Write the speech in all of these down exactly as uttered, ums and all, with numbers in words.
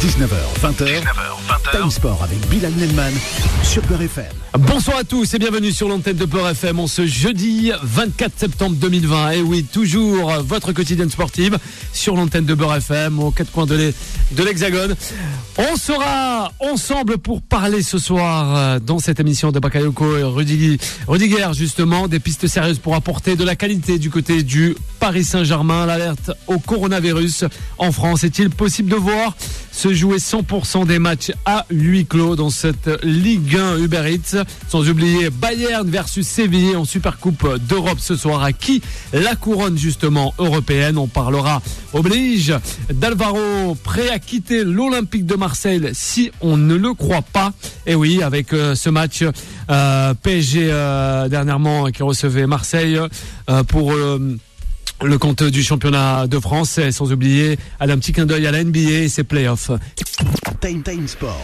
dix-neuf heures vingt, Time Sport avec Bilal Nelman sur Peur F M. Bonsoir à tous et bienvenue sur l'antenne de Peur F M en ce jeudi vingt-quatre septembre deux mille vingt. Et oui, toujours votre quotidienne sportive sur l'antenne de Peur F M aux quatre coins de, l'e- de l'Hexagone. On sera ensemble pour parler ce soir dans cette émission de Bakayoko et Rudy, Rudiger, justement, des pistes sérieuses pour apporter de la qualité du côté du Paris Saint-Germain. L'alerte au coronavirus en France. Est-il possible de voir se jouer cent pour cent des matchs à huis clos dans cette Ligue un Uber Eats? Sans oublier Bayern versus Séville en Supercoupe d'Europe ce soir. À qui la couronne justement européenne? On parlera, oblige, d'Alvaro prêt à quitter l'Olympique de Marseille si on ne le croit pas. Et oui, avec euh, ce match euh, P S G euh, dernièrement qui recevait Marseille euh, pour euh, le compte du championnat de France, et sans oublier aller un petit clin d'œil à la N B A et ses playoffs. Time Time Sport.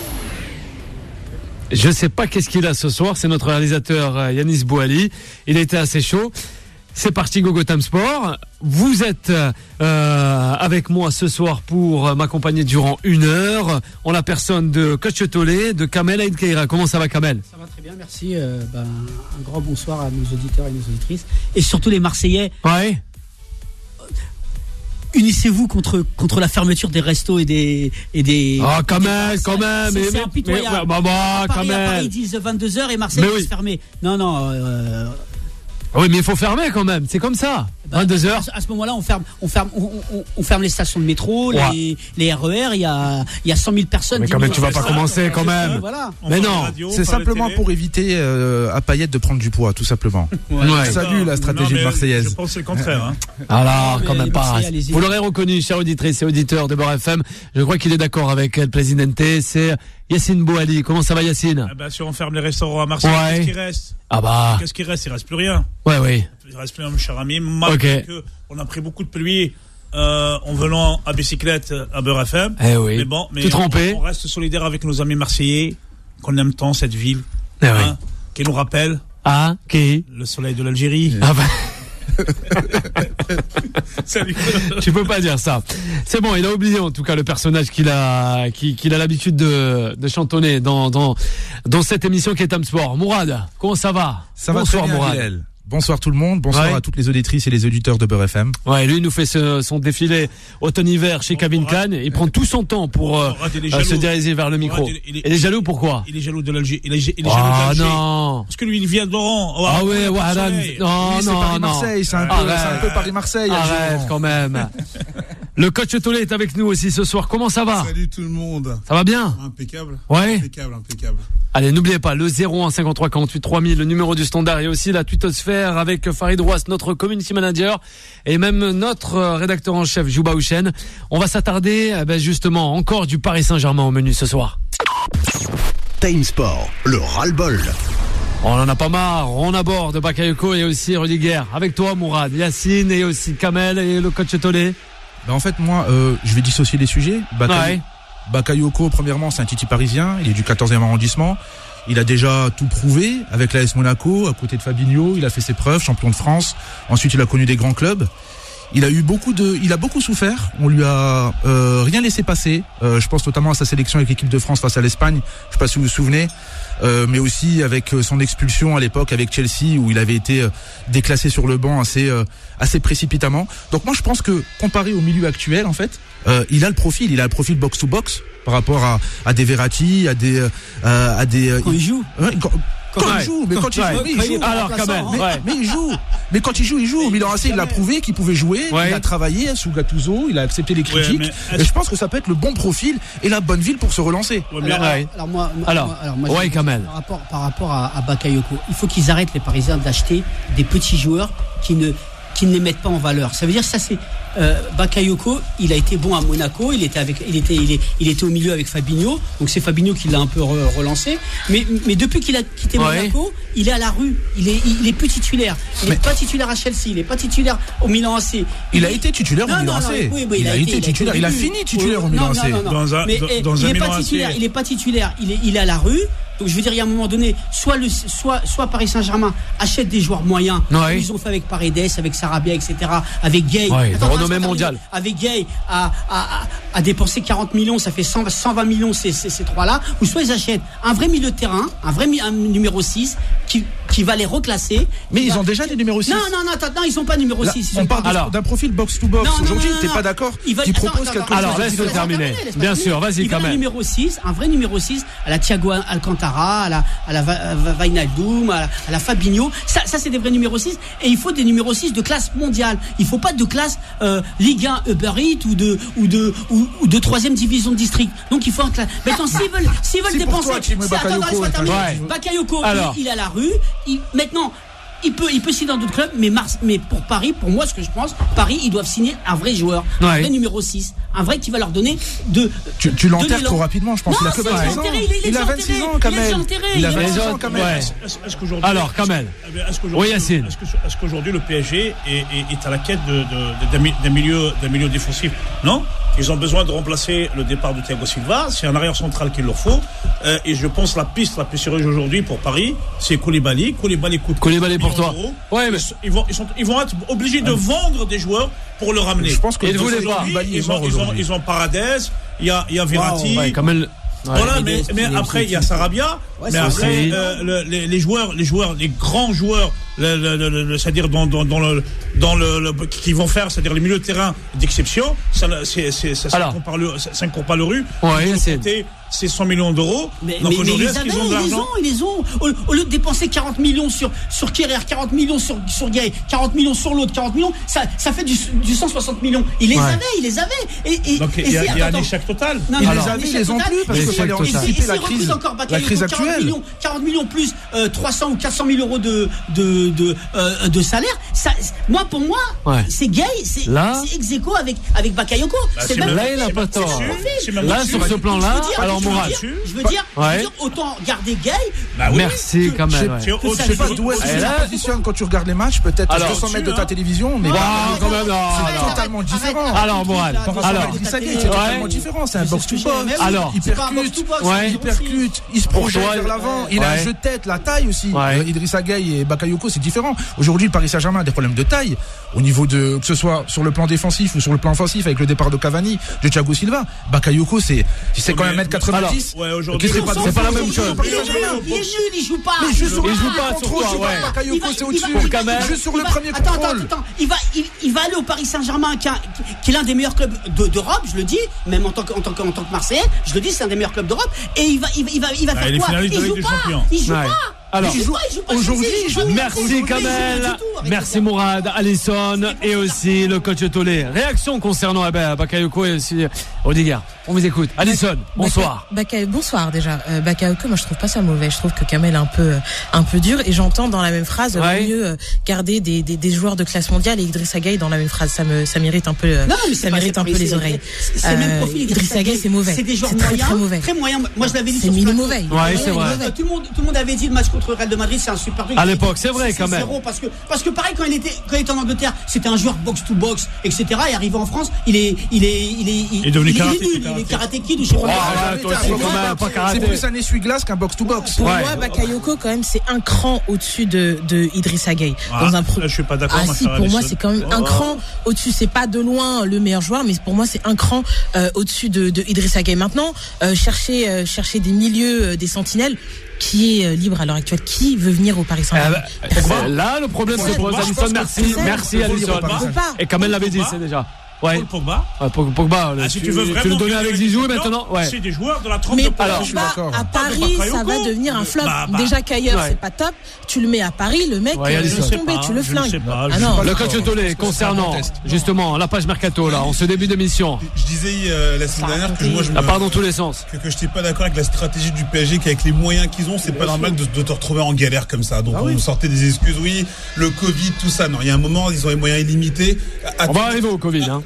Je sais pas qu'est-ce qu'il a ce soir, c'est notre réalisateur Yanis Bouali. Il était assez chaud. C'est parti, Gogo Time Sport. Vous êtes euh, avec moi ce soir pour m'accompagner durant une heure. En la personne de Coach Tolé, de Kamel Aïd Keira. Comment ça va, Kamel? Ça va très bien, merci. Euh, ben, un grand bonsoir à nos auditeurs et nos auditrices. Et surtout les Marseillais. Ouais. Unissez-vous contre, contre la fermeture des restos et des... Et des Ah, quand même, quand même. C'est, mais, c'est impitoyable. Mais, bah, bah, à Paris, quand même. à Paris, ils disent vingt-deux heures et Marseille Mais va oui. se fermer. Non, non... Euh, Oui, mais il faut fermer quand même. C'est comme ça. bah, vingt-deux heures. À, à ce moment-là, on ferme, on ferme, on, on, on ferme les stations de métro, Ouais. les, les R E R. Il y a, il y a cent mille personnes. Mais dix quand même, mille tu vas pas personnes. commencer quand Euh, même. Voilà. Mais non. Radio, C'est simplement pour éviter euh, à Payet de prendre du poids, tout simplement. Ouais. Salut la stratégie Non, mais marseillaise. Je pense que c'est le contraire. Hein. Alors, Mais quand même les pas. Marseillais, allez-y. Vous l'aurez reconnu, chers auditrices et auditeurs de Beurre F M. Je crois qu'il est d'accord avec El Presidente. C'est Yassine Bouali. Comment ça va, Yassine? Ah bah, si on ferme les restaurants à Marseille, Ouais. qu'est-ce qui reste Ah bah. Qu'est-ce qui reste Il reste plus rien. Ouais, oui. Il reste plus rien, mon cher ami. Malgré Ok. que on a pris beaucoup de pluie euh, en venant à bicyclette à Beurre F M. Eh oui. Mais bon, mais Tout trempé. on, on reste solidaire avec nos amis marseillais, qu'on aime tant cette ville, Eh oui. hein, qui nous rappelle Ah, qui? le soleil de l'Algérie. Ah bah. Salut. Tu peux pas dire ça. C'est bon, il a oublié en tout cas le personnage qu'il a, qui- qu'il a l'habitude de, de chantonner dans, dans, dans cette émission qui est Time Sport. Mourad, comment ça va? Ça va Bonsoir, très bien, Mourad. Bilal. Bonsoir tout le monde, bonsoir Ouais. à toutes les auditrices et les auditeurs de Beurre F M. Ouais, lui, il nous fait ce- son défilé automne-hiver chez Bon, Kevin Mourad. Kahn. Il prend tout son temps pour euh, Mourad, il est euh, se jaloux. diriger vers le micro. Mourad, il est- Il est jaloux, pourquoi? Il est jaloux de l'Algérie. Il est, il est jaloux Ah d'Alger. non. Parce que lui, il vient d'Oran. Ah ouais, ouais, Adam. soleil. Non, Oui, c'est non, non. Paris-Marseille, c'est un peu, Arrête. c'est un peu Paris-Marseille. Arrête Alger. quand même. Le coach Tolé est avec nous aussi ce soir. Comment ça va? Salut tout le monde. Ça va bien? Impeccable. Ouais. Impeccable, impeccable. Allez, n'oubliez pas le zéro un cinquante-trois quarante-huit trois mille, le numéro du standard, et aussi la twittosphère avec Farid Rouas, notre community manager, et même notre euh, rédacteur en chef, Jouba Houchen. On va s'attarder, eh ben, justement, encore du Paris Saint-Germain au menu ce soir. Time Sport, le ras-le-bol. On en a pas marre, on aborde Bakayoko et aussi Rudiger. Avec toi, Mourad, Yassine et aussi Kamel et le coach Tolé. Bah, en fait, moi, euh, je vais dissocier les sujets. Bakay- Ouais. Bakayoko, premièrement, c'est un Titi parisien. Il est du quatorzième arrondissement. Il a déjà tout prouvé avec l'A S Monaco, à côté de Fabinho. Il a fait ses preuves, champion de France. Ensuite, il a connu des grands clubs. Il a eu beaucoup de, il a beaucoup souffert. On lui a euh, rien laissé passer. Euh, je pense notamment à sa sélection avec l'équipe de France face à l'Espagne. Je sais pas si vous vous souvenez, euh, mais aussi avec son expulsion à l'époque avec Chelsea où il avait été euh, déclassé sur le banc assez, euh, assez précipitamment. Donc moi, je pense que comparé au milieu actuel, en fait, euh, il a le profil, il a le profil box to box par rapport à, à des Verratti, à des, euh, à des. euh, Quand il joue. Ouais, quand, quand Ouais. il joue, mais quand il Ouais. joue, oui, il joue. Alors, quand même, Mais, ouais. mais il joue. Mais quand il joue, il joue. Au Milan A C, il a prouvé qu'il pouvait jouer. Ouais. Il a travaillé sous Gattuso. Il a accepté les critiques. mais et je pense que ça peut être le bon profil et la bonne ville pour se relancer. Ouais, mais Alors, Ouais. alors moi, moi- Alors, moi- alors moi, ouais, je- Kamel. Par rapport, par rapport à, à Bakayoko, il faut qu'ils arrêtent les Parisiens d'acheter des petits joueurs qui ne qui ne les mettent pas en valeur. Ça veut dire ça c'est euh, Bakayoko, il a été bon à Monaco, il était avec, il était, il est, il était au milieu avec Fabinho, donc c'est Fabinho qui l'a un peu re- relancé. Mais, mais depuis qu'il a quitté Ouais. Monaco, il est à la rue, il est, il est plus titulaire. Il n'est pas titulaire à Chelsea, il n'est pas titulaire au Milan A C. Il a été titulaire au Non, Milan non, A non, C. oui, oui, Il a été au titulaire. Il a début. fini titulaire au Oui, Milan non, A C. non, non, non. Dans un- Mais dans- eh, dans il un n'est Milan pas A C. titulaire, il est pas titulaire, il est, il est à la rue. Donc je veux dire, il y a un moment donné, soit le, soit, soit Paris Saint-Germain achète des joueurs moyens. Ouais. Ils ont fait avec Paredes, avec Sarabia, et cetera. Avec Gay. Ouais, Attends, de renommée attends, mondiale. Avec Gay, à, à, à, à dépenser quarante millions, ça fait cent, cent vingt millions ces, ces, ces trois-là. Ou soit ils achètent un vrai milieu de terrain, un vrai un numéro six qui, qui va les reclasser. Mais ils va... ont déjà des numéros six. Non, non, non, attends, non, ils sont pas numéro Là, six. Ils on sont parle pas... alors, d'un profil box-to-box. Non, Aujourd'hui, non, non, t'es non, pas non. d'accord Il va... qui attends, propose attends, quelque attends, chose. Alors, laisse-le terminer. Bien sûr, vas-y, il quand veut même. Un numéro six, un vrai numéro six, à la Thiago Alcantara, à la, à la Wijnaldum, à la, à la Fabinho. Ça, ça, c'est des vrais numéros six. Et il faut des numéros six de classe mondiale. Il faut pas de classe euh, Ligue un Uber Eats ou de, ou de, ou, ou de troisième division de district. Donc il faut un classe. Maintenant, s'ils veulent, s'ils veulent dépenser. Bakayoko, il, il est à la rue. Il, maintenant, il peut, il peut signer dans d'autres clubs, mais, Mars, mais pour Paris, pour moi, ce que je pense, Paris, ils doivent signer un vrai joueur, ouais. un vrai numéro six, un vrai qui va leur donner de. Tu, tu l'enterres trop rapidement, je pense. Non, il a que vingt-six ans. Il, il a vingt-six ans, quand même. Il a vingt-six ans, quand même. Ouais. Est-ce, est-ce qu'aujourd'hui, Alors, Kamel. Est-ce oui, Yacine. Est-ce, que, est-ce qu'aujourd'hui le P S G est, est, est à la quête de, de, de, d'un, milieu, d'un milieu défensif? Non. Ils ont besoin de remplacer le départ de Thiago Silva. C'est un arrière central qu'il leur faut. Euh, et je pense la piste la plus sérieuse aujourd'hui pour Paris, c'est Koulibaly. Koulibaly coûte. Koulibaly pour toi. Ouais, mais... ils, vont, ils, sont, ils vont être obligés de vendre des joueurs pour le ramener. Je pense que ils voulaient pas. Ils, ils, ont, ils, ont, ils ont Paredes, il y a, il y a Verratti. Wow, ouais, quand même... Ouais. Voilà, mais, mais après il y a Sarabia, ouais, mais après euh, le, les, les joueurs, les joueurs, les grands joueurs, le, le, le, le, c'est-à-dire dans, dans, dans le, dans le, le, qui vont faire, c'est-à-dire les milieux de terrain d'exception, ça, c'est, c'est, ça, ça ne court pas le rue. Ouais, c'est c'est cent millions d'euros. Mais, donc mais, aujourd'hui, mais est-ce ils, qu'ils ont de l'argent? Ils les ont, ils les ont. Au, au lieu de dépenser quarante millions sur sur Kerrer, quarante millions sur sur Gay, quarante millions sur l'autre, quarante millions, ça ça fait du, du cent soixante millions. Ils les ouais. avaient, ils les avaient. Et, et, donc il y a, y a un échec total. Non, ils non, les avaient, ils les ont plus parce qu'il fallait anticiper la crise, la crise actuelle. quarante millions plus euh, trois cents ou quatre cent mille euros de de de euh, de salaire. Ça, moi pour moi, ouais. c'est Gay, c'est c'est ex aequo avec avec Bakayoko. Bah, c'est même là il a pas tort. Là sur ce plan-là, alors Mourad. Je veux dire, ouais. je veux dire, autant garder Gay. Bah oui. Merci que, quand même. Je ne ouais. sais pas d'où est-ce que tu te positionnes quand tu regardes les matchs, peut-être à deux cents mètres de ta télévision, mais bah, quand même, non, c'est non. totalement différent. Alors, Mourad, alors, c'est totalement différent. C'est un box-to-box. Alors, il percute, il percute, il se projette vers l'avant. Il a un jeu de tête, la taille aussi. Idrissa Gueye et Bakayoko, c'est différent. Aujourd'hui, le Paris Saint-Germain a des problèmes de taille au niveau de, que ce soit sur le plan défensif ou sur le plan offensif, avec le départ de Cavani, de Thiago Silva. Bakayoko, c'est, c'est quand même un mètre quatre-vingt-dix. Aujourd'hui, c'est pas, c'est pas la même chose. Il est nul, il est nul, il joue pas. Mais il joue, il joue pas sur quoi, ouais. Bakayoko, c'est au-dessus. Il joue sur le premier attends, contrôle. Attends, attends, il va, il, il va aller au Paris Saint-Germain, qui, a, qui est l'un des meilleurs clubs de, d'Europe, je le dis, même en tant que, en tant que, en tant que Marseillais, je le dis, c'est un des meilleurs clubs d'Europe. Et il va, il va, il va, il va faire quoi? Il joue pas. Il joue pas. Alors, il joue pas, il joue pas, aujourd'hui, il joue merci aujourd'hui, Kamel, merci Mourad, Alisson et aussi le coach Tolé. Réaction concernant eh ben, Bakayoko et aussi Odegaard. On vous écoute. Alisson, bonsoir. Baka, bonsoir déjà. Euh, Bakayoko, moi je trouve pas ça mauvais. Je trouve que Kamel est un peu, un peu dur et j'entends dans la même phrase ouais. mieux euh, garder des, des, des joueurs de classe mondiale et Idrissa Gueye dans la même phrase. Ça me, ça mérite un peu, euh, non, ça pas, mérite un peu les oreilles. C'est, c'est euh, même profil. Idrissa Gueye, c'est mauvais. C'est des joueurs c'est moyens, très, très mauvais. Très moyen. Moi je l'avais dit. C'est mini mauvais. Ouais, c'est vrai. Tout le monde, tout le monde avait dit le match contre le Real de Madrid, c'est un super truc. À l'époque, c'est vrai quand même. Zéro parce que parce que pareil quand il était quand il était en Angleterre, c'était un joueur box to box, et cetera. Et arrivé en France, il est il est il est il est devenu karaté kid ou je sais pas. C'est plus un essuie-glace qu'un box to box. Pour moi, Bakayoko quand même c'est un cran au-dessus de de Idrissa Gueye. Dans un je suis pas d'accord. Ah si, pour moi c'est quand même un cran au-dessus. C'est pas de loin le meilleur joueur, mais pour moi c'est un cran au-dessus de de Idrissa Gueye. Maintenant, chercher chercher des milieux, des sentinelles. Qui est libre à l'heure actuelle? Qui veut venir au Paris Saint-Germain? Eh ben, là, le problème se pose. Alisson, merci, merci Alisson. Et comme elle l'avait dit, c'est déjà. Ouais. Paul Pogba. Ouais, Pogba. Ah, si tu, tu veux vraiment tu le donnais avec Zizou maintenant. Ouais. C'est des joueurs de la trempe mais de Pogba, à Paris, ça va devenir un flop. Bah, bah. Déjà qu'ailleurs, ouais. c'est pas top. Tu le mets à Paris, le mec, ouais, laisse tomber, tu le flingues. Ah non. Le coach Tolé, concernant justement la page mercato là, en ce début d'émission. Je disais euh, la semaine dernière que moi je me. part dans tous les sens. Que, que je n'étais pas d'accord avec la stratégie du P S G, qu'avec les moyens qu'ils ont, c'est pas normal de, de te retrouver en galère comme ça. Donc ah, on oui. sortait des excuses, oui, le Covid, tout ça. Non, il y a un moment, ils ont les moyens illimités. On va arriver au Covid. Hein.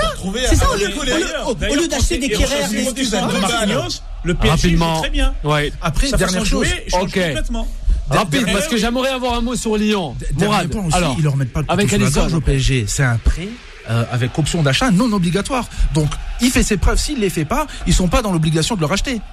ça. retrouver C'est ça, à- au lieu, à- au lieu- D'ailleurs, au- au d'ailleurs, lieu d'acheter quand des c'est- Kerrer, et des quand c'est Stuttgart, de Marquinhos, le P S G Rapidement. joue très bien. Ouais. Après, Sa dernière façon de chose. jouer change Ok. complètement. Rapide, Dernier- parce que j'aimerais avoir un mot sur Lyon. Dernier Mourad, point aussi, alors, ils leur mettent pas le couteau avec sous la Alisson. gorge au P S G. C'est un prêt euh, avec option d'achat non obligatoire. Donc, il fait ses preuves. S'il les fait pas, ils sont pas dans l'obligation de le racheter.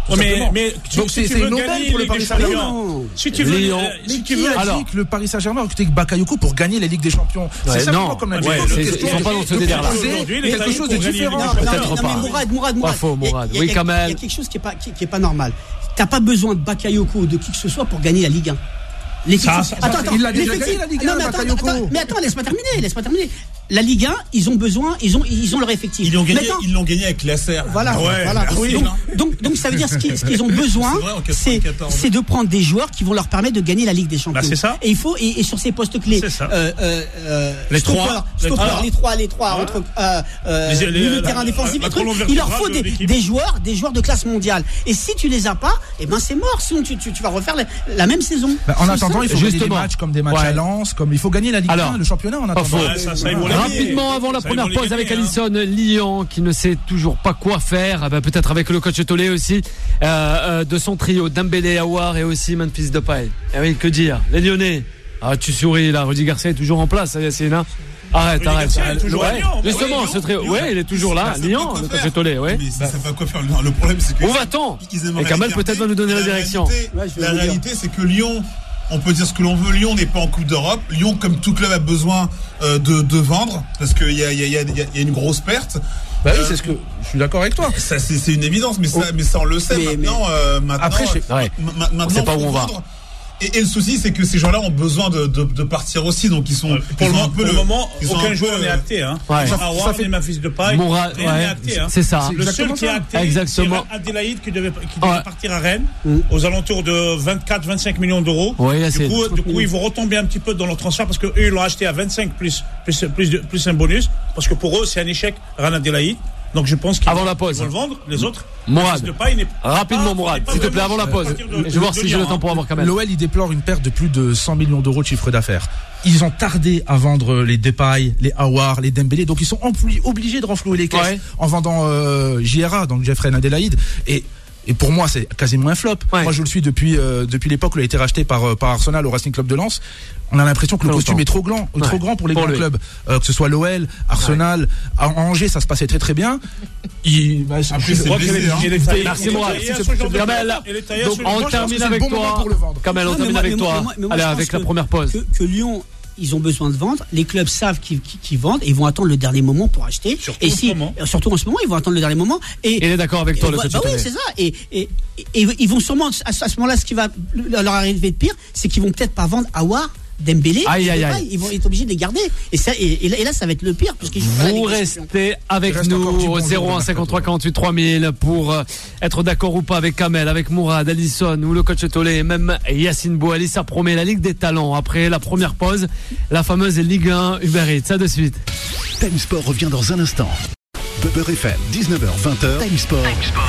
tout mais, simplement. mais tu, Donc si c'est tu c'est veux une aubaine gagner pour le les Paris Ligue des Saint-Germain. Champions, si tu veux, Lyon. euh, Mais si tu qui veux, a alors- dit que le Paris Saint-Germain a recruté Bakayoko pour gagner la Ligue des Champions? Ouais, C'est simplement non. comme l'a Ouais, dit. c'est- Faut ils tester sont pas dans ce de délire-là. proposer Aujourd'hui, les quelque Italiens chose de pour gagner différent. les Non, Ligue des non, Peut-être non, pas. mais Mourad, Mourad, Pas Mourad. faux, Il y a- Mourad. il y a- Oui, il y a- quand même. Il y a quelque chose qui est pas, qui, qui est pas normal. T'as pas besoin de Bakayoko ou de qui que ce soit pour gagner la Ligue un. L'effectif- Ça, ça, ça, attends, attends, il l'a déjà l'effectif- gagné, la Ligue Non, un, mais attends, Bakayoko. attends, mais attends, laisse-moi terminer, laisse-moi terminer. La Ligue un, ils ont besoin, ils ont, ils ont leur effectif. Ils l'ont gagné, Maintenant- ils l'ont gagné avec Lasser. Voilà, Ouais, voilà. merci, donc, hein. donc, donc, ça veut dire ce qu'ils, ce qu'ils ont besoin, C'est vrai, en c'est, quatre-vingt-quatorze. c'est de prendre des joueurs qui vont leur permettre de gagner la Ligue des Champions. Bah, c'est ça. Et il faut, et, et sur ces postes clés, C'est ça. euh, euh, euh, Les stopper, trois. stopper, Les trois. les trois, les trois, entre, euh, euh, Les- les- milieu de la- terrain défensif, la et trucs. colonne Il leur vertébrale faut de des, l'équipe. des joueurs, des joueurs de classe mondiale. Et si tu les as pas, eh ben, c'est mort. Sinon, tu, tu, tu vas refaire la, la même saison. Bah, en C'est attendant, ça. il faut gagner des Justement. matchs comme des matchs Ouais. à Lens, comme il faut gagner la Ligue Alors, un, le championnat en Pas attendant. faux. Ouais, ça, ça, ils vont les gagner. Rapidement avant la Ça, ils première vont les pause gagner, avec hein. Alisson, Lyon qui ne sait toujours pas quoi faire. Ah ben, peut-être avec le coach Tolé aussi euh, euh, de son trio Dembélé, Aouar et aussi Memphis Depay. Eh oui, que dire, les Lyonnais. Ah, tu souris là, Rudy Garcia est toujours en place, Yacine. Hein arrête, Rudy arrête. Garcia est arrête. toujours à Ouais, Lyon. justement, Ouais, ce trio. Lyon. Ouais, il est toujours là. Ils savent Lyon, pas quoi le faire. coach Tolé, ouais. Mais ils savent pas quoi faire. Non, le problème, c'est que. Où va-t-on ils aimeraient Et Kamel garder. peut-être va nous donner la direction. réalité- Ouais, je vais La vous dire. réalité, c'est que Lyon, on peut dire ce que l'on veut, Lyon n'est pas en Coupe d'Europe. Lyon, comme tout club, a besoin euh, de, de vendre parce qu'il y a, il y, a, il y, a, il y a une grosse perte. Bah oui, Euh, c'est ce que je suis d'accord avec toi. Ça, c'est, c'est une évidence, mais ça, mais ça on le sait Mais- maintenant. euh, maintenant, Après, je sais- euh, ouais. ma- ma- maintenant, sait pas où faut on va. vendre. Et, et le souci, c'est que ces gens-là ont besoin de, de, de partir aussi, donc ils sont. Pour ils le ont moment, un peu pour le le- moment, ils ont un aucun peu, joueur n'est euh, acté. Hein. Ouais. Ça, Ça Aouar, fait- ni Memphis Depay, Mourad, rien n'est ouais, acté. Hein. c'est ça. C'est Le seul exactement qui est ça. acté, Exactement. c'est Adélaïde qui devait, qui devait Ouais. partir à Rennes Mm. aux alentours de vingt-quatre à vingt-cinq millions d'euros. Ouais, là, du, c'est- coup, du coup, ils vont retomber un petit peu dans leur transfert parce qu'eux, ils l'ont acheté à vingt-cinq plus, plus, plus, de- plus un bonus. Parce que pour eux, c'est un échec, Rennes Adélaïde. Donc je pense qu'ils Avant vont, la pause. ils vont le vendre. Les autres, Mourad. Memphis Depay, il n'est Rapidement, pas- Mourad, il n'est pas s'il te plaît, avant la vraiment pause. sortir de- Je vais voir de si j'ai Lyon, le temps hein. pour avoir Kamel. L'O L, il déplore une perte de plus de cent millions d'euros de chiffre d'affaires. Ils ont tardé à vendre les Depay, les Aouar, les Dembélé, donc ils sont empli- obligés de renflouer les caisses Ouais. en vendant euh, J R A, donc Jeffrey Adélaïde. Et Et pour moi, c'est quasiment un flop. Ouais. Moi, je le suis depuis euh, depuis l'époque où il a été racheté par euh, par Arsenal au Racing Club de Lens. On a l'impression que le Très costume longtemps. est trop grand, Ouais. trop grand pour les Pour grands lui. clubs. Euh, que ce soit l'O L, Arsenal, à Angers, ça se passait très très bien. Il, bah, je- Après, je- c'est je- blessé, je- hein. Il est taillé- Merci, il est Mourad. taillé à ce genre de Kamel, club. Il est taillé à donc ce- on moi, je pense termine que c'est avec le bon toi. moment pour le vendre. Kamel, on Non, mais termine moi- avec mais moi- toi. mais moi- mais moi, Allez, je pense avec la que- première pause. Que, que Lyon, ils ont besoin de vendre. Les clubs savent qu'ils, qu'ils- qu'ils vendent et ils vont attendre le dernier moment pour acheter. Surtout et en ce si, moment. surtout en ce moment, ils vont attendre le dernier moment. Et, Il est d'accord avec toi, et le bah- coach bah oui, Tolé. c'est ça. Et, et, et, et ils vont sûrement, à ce à ce moment-là, ce qui va leur arriver de pire, c'est qu'ils vont peut-être pas vendre Aouar, Dembélé. Aïe, et aïe, Depay. aïe. Ils vont être obligés de les garder. Et, ça, et, et là, et là, ça va être le pire. Puisqu'ils jouent pas la Vous Ligue des Champions. restez avec Il reste encore du nous bon au jeu zéro un dans le cinquante-trois quarante-huit trois mille pour euh, être d'accord ou pas avec Kamel, avec Mourad, Alisson ou le coach Tolé et même Yacine Bouali. Ça promet la Ligue des Talents après la première pause, la fameuse Ligue un Uber Eats. Ça de suite. Time Sport revient dans un instant. Beurre F M, dix-neuf heures vingt. Time Sport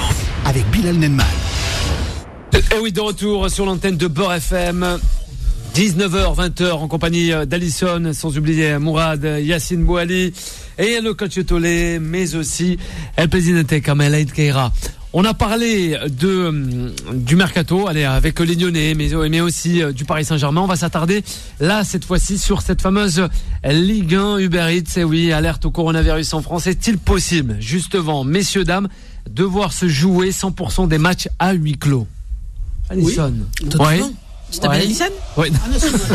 avec Bilal Nenman. Et oui, de retour sur l'antenne de Beurre F M. dix-neuf heures vingt en compagnie d'Alisson, sans oublier Mourad, Yacine Bouali et le coach Tolé, mais aussi El Presidente Kamel Aïd Keira. On a parlé de, du mercato, allez, avec les Lyonnais, mais, mais aussi du Paris Saint-Germain. On va s'attarder là, cette fois-ci, sur cette fameuse Ligue un Uber Eats. Et oui, alerte au coronavirus en France. Est-il possible, justement, messieurs, dames, de voir se jouer cent pour cent des matchs à huis clos? Alisson. Totalement. Ouais. Tu t'appelles Ouais. Alisson? Ouais. Ah, non, c'est moi.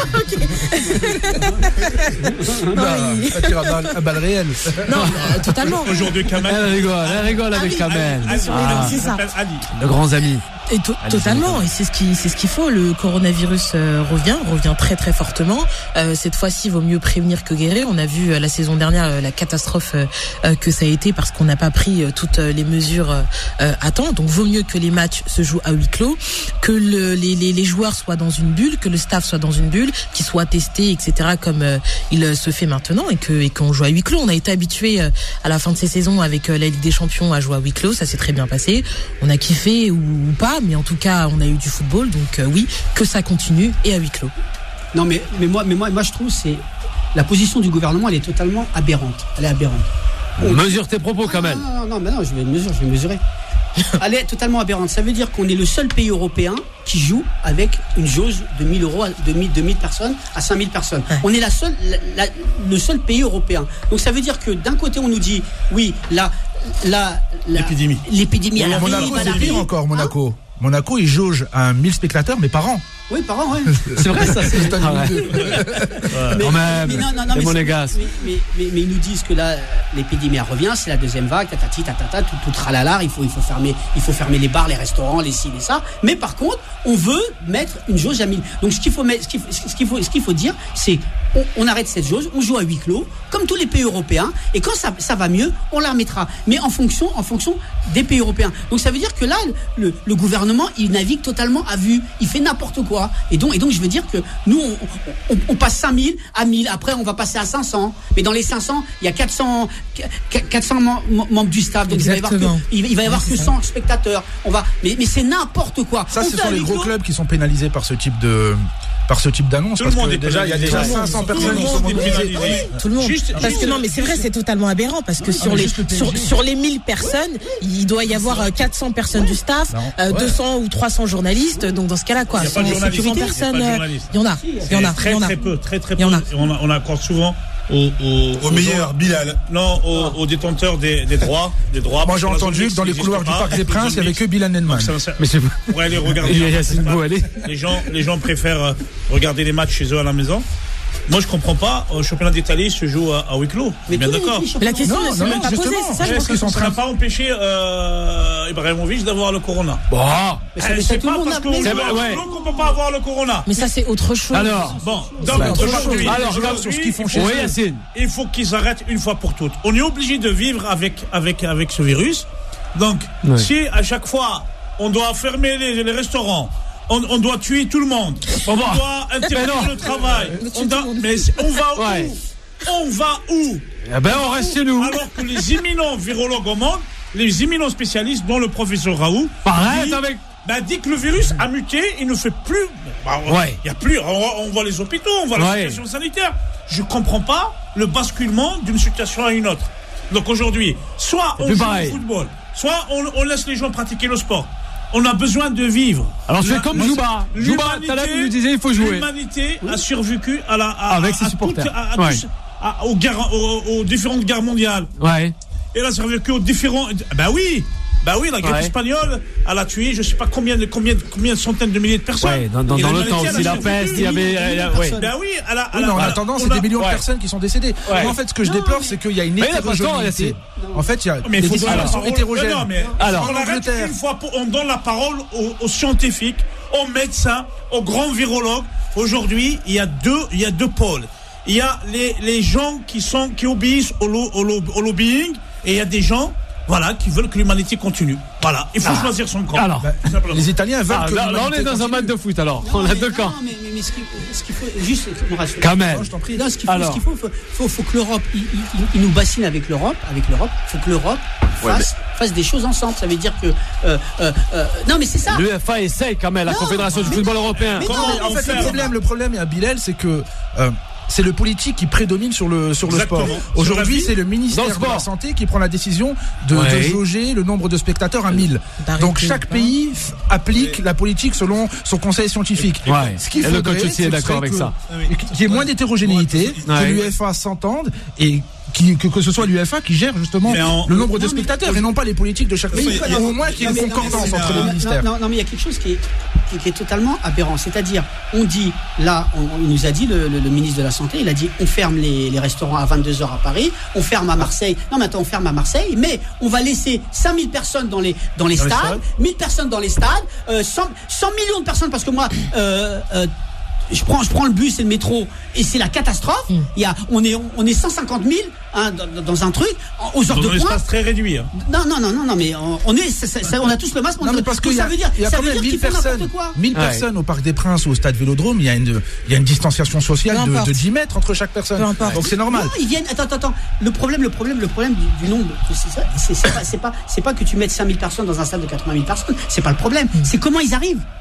Bah, un tir à balle- à balle réelle. Non, euh, totalement. Aujourd'hui, Kamel. Elle rigole, elle rigole avec Kamel. Ali, Ah, c'est ça. s'appelle Ali. de grands amis. Et to- Allez, totalement, c'est et c'est ce qui c'est ce qu'il faut. Le coronavirus euh, revient, revient très très fortement. Euh, cette fois-ci, vaut mieux prévenir que guérir. On a vu euh, la saison dernière euh, la catastrophe euh, euh, que ça a été parce qu'on n'a pas pris euh, toutes euh, les mesures euh, euh, à temps. Donc, vaut mieux que les matchs se jouent à huis clos, que le, les, les les joueurs soient dans une bulle, que le staff soit dans une bulle, qu'ils soient testés, et cetera. Comme euh, il euh, se fait maintenant, et que et qu'on joue à huis clos. On a été habitué euh, à la fin de ces saisons avec euh, la Ligue des Champions à jouer à huis clos. Ça s'est très bien passé. On a kiffé ou, ou pas, mais en tout cas, on a eu du football, donc euh, oui, que ça continue et à huis clos. Non, mais, mais, moi, mais moi, moi, je trouve c'est la position du gouvernement, elle est totalement aberrante. Elle est aberrante. Mesure tes propos, Kamel. Non, non, non, mais non, je vais mesurer, je vais mesurer. Elle est totalement aberrante. Ça veut dire qu'on est le seul pays européen qui joue avec une jauge de mille euros, de mille personnes à cinq mille personnes. Ouais. On est la seule, la, la, le seul pays européen. Donc ça veut dire que d'un côté on nous dit, oui, la, la, la l'épidémie. L'épidémie. À Monaco, c'est pire encore, Monaco. Hein Monaco, il jauge à mille spectateurs, mais par an. Oui, par an, oui. C'est vrai, ça, c'est ah ouais. Mais, quand même. Mais, non, non, non, les mais, monégasques. mais, mais, mais, mais ils nous disent que là, l'épidémie revient, c'est la deuxième vague, tatati, tatata, tout, tout tralala, il faut, il faut fermer, il faut fermer les bars, les restaurants, les ci, les ça. Mais par contre, on veut mettre une jauge à mille. Donc, ce qu'il faut mettre, ce qu'il faut, ce qu'il faut, ce qu'il faut dire, c'est, on, on arrête cette jauge, on joue à huis clos, comme tous les pays européens, et quand ça, ça va mieux, on la remettra. Mais en fonction, en fonction des pays européens. Donc, ça veut dire que là, le, le gouvernement, il navigue totalement à vue, il fait n'importe quoi. Et donc, et donc, je veux dire que nous, on, on, on passe cinq mille à mille, après on va passer à cinq cents. Mais dans les cinq cents, il y a quatre cents, quatre cents membres du staff. Donc Exactement. il va y avoir que, il, il va y avoir que cent spectateurs. On va, mais, mais c'est n'importe quoi. Ça, on ce sont les gros clubs qui sont pénalisés par ce type de, par ce type d'annonce. Tout le monde est déjà, il y a déjà cinq cents personnes qui sont pénalisées. Tout le monde. Juste, parce juste, que non, mais c'est vrai, c'est totalement aberrant parce que sur les, sur, sur les mille personnes, il doit y avoir quatre cents personnes du staff, euh, deux cents ou trois cents journalistes. Donc dans ce cas-là, quoi, cent personnes, il y en a. Il y en a. Très, il y en a. très peu, très, très peu. On, a. On, on accorde souvent aux, aux, au meilleur, Bilal. Non, aux, aux détenteurs des, des droits, des droits. Moi, j'ai entendu que dans les couloirs du Parc des Princes, il n'y avait que Bilal Nenman. Mais c'est pour aller regarder. Les gens, les gens préfèrent regarder les matchs chez eux à la maison. Moi, je comprends pas. Le championnat d'Italie se joue à, à huis clos. Mais bien d'accord. La question ne s'est même pas posée. C'est ça, je pense que ça n'a pas empêché euh, Ibrahimovic d'avoir le corona. Bon, mais ça, c'est pas parce qu'on joue à huis clos qu'on peut pas avoir le corona. Mais ça, c'est autre chose. Alors, bon, donc aujourd'hui, alors regarde sur ce qu'ils font chez eux. Il faut qu'ils arrêtent une fois pour toutes. On est obligé de vivre avec avec avec ce virus. Donc, oui. si à chaque fois on doit fermer les, les restaurants. On, on doit tuer tout le monde. On doit interdire le travail. On doit, mais on va ouais. où On va où Eh ben, on reste chez nous. Alors que les éminents virologues au monde, les éminents spécialistes, dont le professeur Raoult, Arrête dit, avec... bah, dit que le virus a muté, il ne fait plus. Bah, ouais. Il y a plus. On, on voit les hôpitaux, on voit la ouais. situation sanitaire. Je comprends pas le basculement d'une situation à une autre. Donc aujourd'hui, soit on joue pareil. au football, soit on, on laisse les gens pratiquer le sport. On a besoin de vivre. Alors c'est comme Jouba. Jouba, tout à l'heure, vous nous disiez il faut jouer. L'humanité a survécu à la, à, avec ses à supporters, toutes, à, à ouais. tous, à, aux, guerres, aux, aux différentes guerres mondiales. Ouais. Et là, ça a survécu aux différents. Bah oui. Bah oui, la grippe ouais. espagnole, elle a tué, je sais pas combien de combien de combien de centaines de milliers de personnes. Ouais, dans, dans, dans le temps aussi la peste, il y avait. Euh, ouais. Bah oui, elle a, elle oui, a, en attendant, c'est des millions ouais. de personnes qui sont décédées. Ouais. Moi, en fait, ce que je non, déplore, mais... c'est qu'il y a une hétérogénéité. En fait, il y a mais des discussions hétérogènes. Non, mais alors, on arrête une fois, pour, on donne la parole aux, aux scientifiques, aux médecins, aux grands virologues. Aujourd'hui, il y a deux, il y a deux pôles. Il y a les les gens qui sont qui obéissent au, lo, au, lo, au lobbying, et il y a des gens. Voilà, qui veulent que l'humanité continue. Voilà, il faut ah. choisir son camp. Alors, bah, les Italiens veulent ah, que là, l'humanité là, on est dans continue. un match de foot, alors. Non, on a mais, deux non, camps. Non, mais, mais, mais ce qu'il ce qu'il faut, juste, me rassurer. Quand même. Non, je t'en prie. Non, ce qu'il faut, alors. ce qu'il faut, faut, faut, faut que l'Europe, il, il, il nous bassine avec l'Europe, avec l'Europe. Il faut que l'Europe fasse, ouais, mais... fasse des choses ensemble. Ça veut dire que, euh, euh, euh, non, mais c'est ça. L'U F A essaye quand même, la non, Confédération du football européen. Mais Comment, non, en fait, le problème, le problème, à Bilal, c'est que. Euh, c'est le politique qui prédomine sur le sur le sport. Aujourd'hui, c'est le ministère de la Santé qui prend la décision de, ouais. de jauger le nombre de spectateurs à mille. Donc chaque pays f- applique la politique selon son conseil scientifique. Ouais. Ce qu'il faudrait, le coach aussi est d'accord avec que, ça. Qu'il y ait moins d'hétérogénéité, ouais. que l'U F A s'entende et Qui, que, que ce soit l'U F A qui gère justement en, le nombre de spectateurs mais, et non pas les politiques de chaque pays. Il y a au moins qu'il y ait une concordance entre les ministères. Non, non, mais il y a quelque chose qui est, qui, qui est totalement aberrant. C'est-à-dire, on dit, là, on, on nous a dit, le, le, le ministre de la Santé, il a dit, on ferme les, les restaurants à vingt-deux heures à Paris, on ferme à Marseille. Non, mais attends, on ferme à Marseille, mais on va laisser cinq mille personnes dans les, dans les dans stades, les mille personnes dans les stades, euh, cent, cent millions de personnes, parce que moi, euh, euh, Je prends, je prends le bus et le métro et c'est la catastrophe. Mm. Il y a, on est, on est cent cinquante mille hein, dans, dans un truc aux heures dans de pointe. Dans un espace très réduit. Hein. Non, non, non, non, non, mais on, on est, ça, ça, on a tous le masque. Non, mais parce que ça a, veut dire, il y a ça quand veut même dire mille personnes, mille ouais. personnes au Parc des Princes ou au Stade Vélodrome. Il y a une, il y a une distanciation sociale de, de dix mètres entre chaque personne. Donc c'est normal. Non, ils viennent. Attends, attends, attends. Le problème, le problème, le problème du, du nombre, c'est ça. C'est, c'est pas, c'est pas, c'est pas que tu mettes cinq mille personnes dans un stade de quatre-vingt mille personnes. C'est pas le problème. Mm. C'est comment ils arrivent.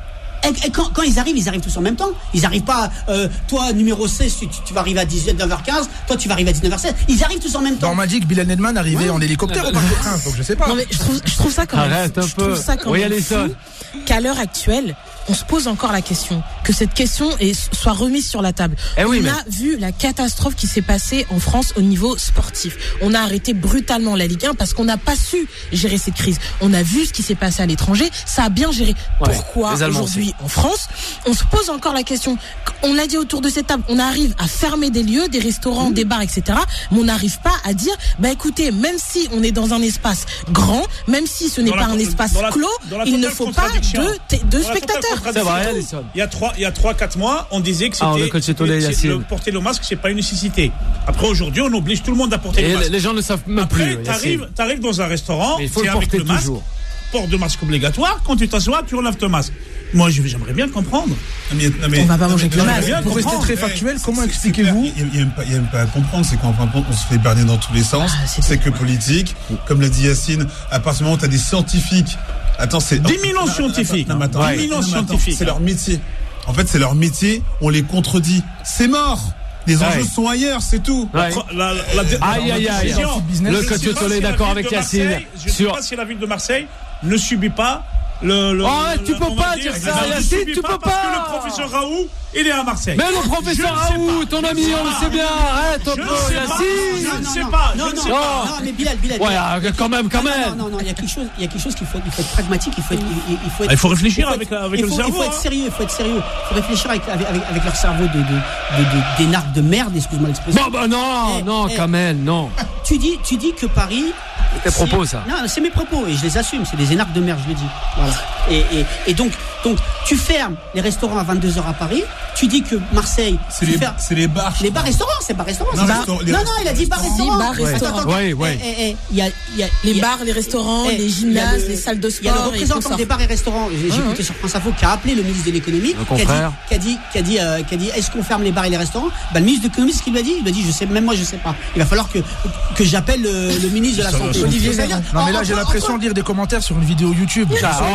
Et, et quand, quand ils arrivent, ils arrivent tous en même temps. Ils arrivent pas, euh, toi, numéro seize, tu, tu vas arriver à dix-neuf heures quinze, toi, tu vas arriver à dix-neuf heures seize. Ils arrivent tous en même temps. On m'a dit que Bilal Nedman arrivait ouais. en hélicoptère au Parc des Princes, donc je sais pas. Non, mais je trouve, je trouve ça quand même. Arrête un je peu. trouve ça quand oui, même fou qu'à l'heure actuelle, on se pose encore la question, que cette question est, soit remise sur la table. Eh oui, on mais... a vu la catastrophe qui s'est passée en France au niveau sportif. On a arrêté brutalement la Ligue un parce qu'on n'a pas su gérer cette crise. On a vu ce qui s'est passé à l'étranger, ça a bien géré. Ouais, pourquoi aujourd'hui en France, on se pose encore la question. On l'a dit autour de cette table, on arrive à fermer des lieux, des restaurants, mmh. des bars, et cetera. Mais on n'arrive pas à dire, bah écoutez, même si on est dans un espace grand, même si ce n'est dans pas la, un espace la, clos, il ne faut pas de, de spectateurs. C'est vrai, il y a trois, il y a trois, quatre mois, on disait que c'était ah, le le, porter le masque, c'est pas une nécessité. Après aujourd'hui, on oblige tout le monde à porter et le masque. Les gens ne savent même Après, plus. T'arrives, t'arrives dans un restaurant, il faut le porter avec le masque, toujours. Port de masque obligatoire. Quand tu t'assois, tu enlèves ton masque. Moi, j'aimerais bien comprendre. Mais, non, mais, on va pas manger avec le masque. Pour rester très factuel, comment expliquez-vous? Il n'y a même pas à comprendre, c'est qu'en fin de compte, on se fait berner dans tous les sens. Ah, c'est, c'est que politique, comme l'a dit Yacine, à partir du moment où tu as des scientifiques. Attends, c'est. dix millions scientifiques. Non, attends, dix millions scientifiques. C'est leur métier. En fait, c'est leur métier, on les contredit. C'est mort! Les enjeux ouais. sont ailleurs, c'est tout. Ouais. La, la, la, aïe, aïe, aïe. Le coach Tolé est d'accord avec Yacine. Je ne sais pas si la ville de Marseille ne subit pas le. le oh, le, tu le, peux pas dire ça, Yacine, tu peux pas. Parce que le professeur Raoult, il est à Marseille. Mais le professeur Raoult, ton ami, on le sait bien. Arrête un peu, Yacine. Je ne sais pas. Non, je ne non, sais non, pas. non, mais Bilal, Bilal. Ouais, quand même, quand même. Non, non, non, il y a quelque chose, il y a quelque chose qu'il faut, il faut être pragmatique, il faut être, il, il faut être. Il faut réfléchir avec, avec le cerveau. Il faut être sérieux, il faut être sérieux. Il faut réfléchir avec, avec, avec, avec leur cerveau de, de, de, de, d'énarques de merde, excuse-moi l'expression. Bon, bah non, eh, non, eh, Kamel, non. Tu dis, tu dis que Paris. C'est tes propos, ça. Non, c'est mes propos et je les assume. C'est des énarques de merde, je le dis. Voilà. Et, et, et donc, donc, tu fermes les restaurants à vingt-deux heures à Paris. Tu dis que Marseille. C'est, les, fermes... c'est les bars. Les bars restaurants, c'est bars restaurants. Non, bar... non, non, il a dit bars restaurants. Bars restaurants. Oui, oui. Il y a, il y a les bars, les restaurants, les gymnases, les salles de sport. Il y a le représentant des bars et restaurants. J'ai écouté sur France Info qui a appelé le ministre de l'économie, qui a dit, qui a dit, qui a dit, est-ce qu'on ferme les bars et les restaurants? Bah, le ministre de l'économie, ce qu'il lui a dit, il lui a dit, je sais, même moi, je sais pas. Il va falloir que que j'appelle le ministre de la santé. Olivier Véran. Non, mais là, j'ai l'impression de lire des commentaires sur une vidéo YouTube.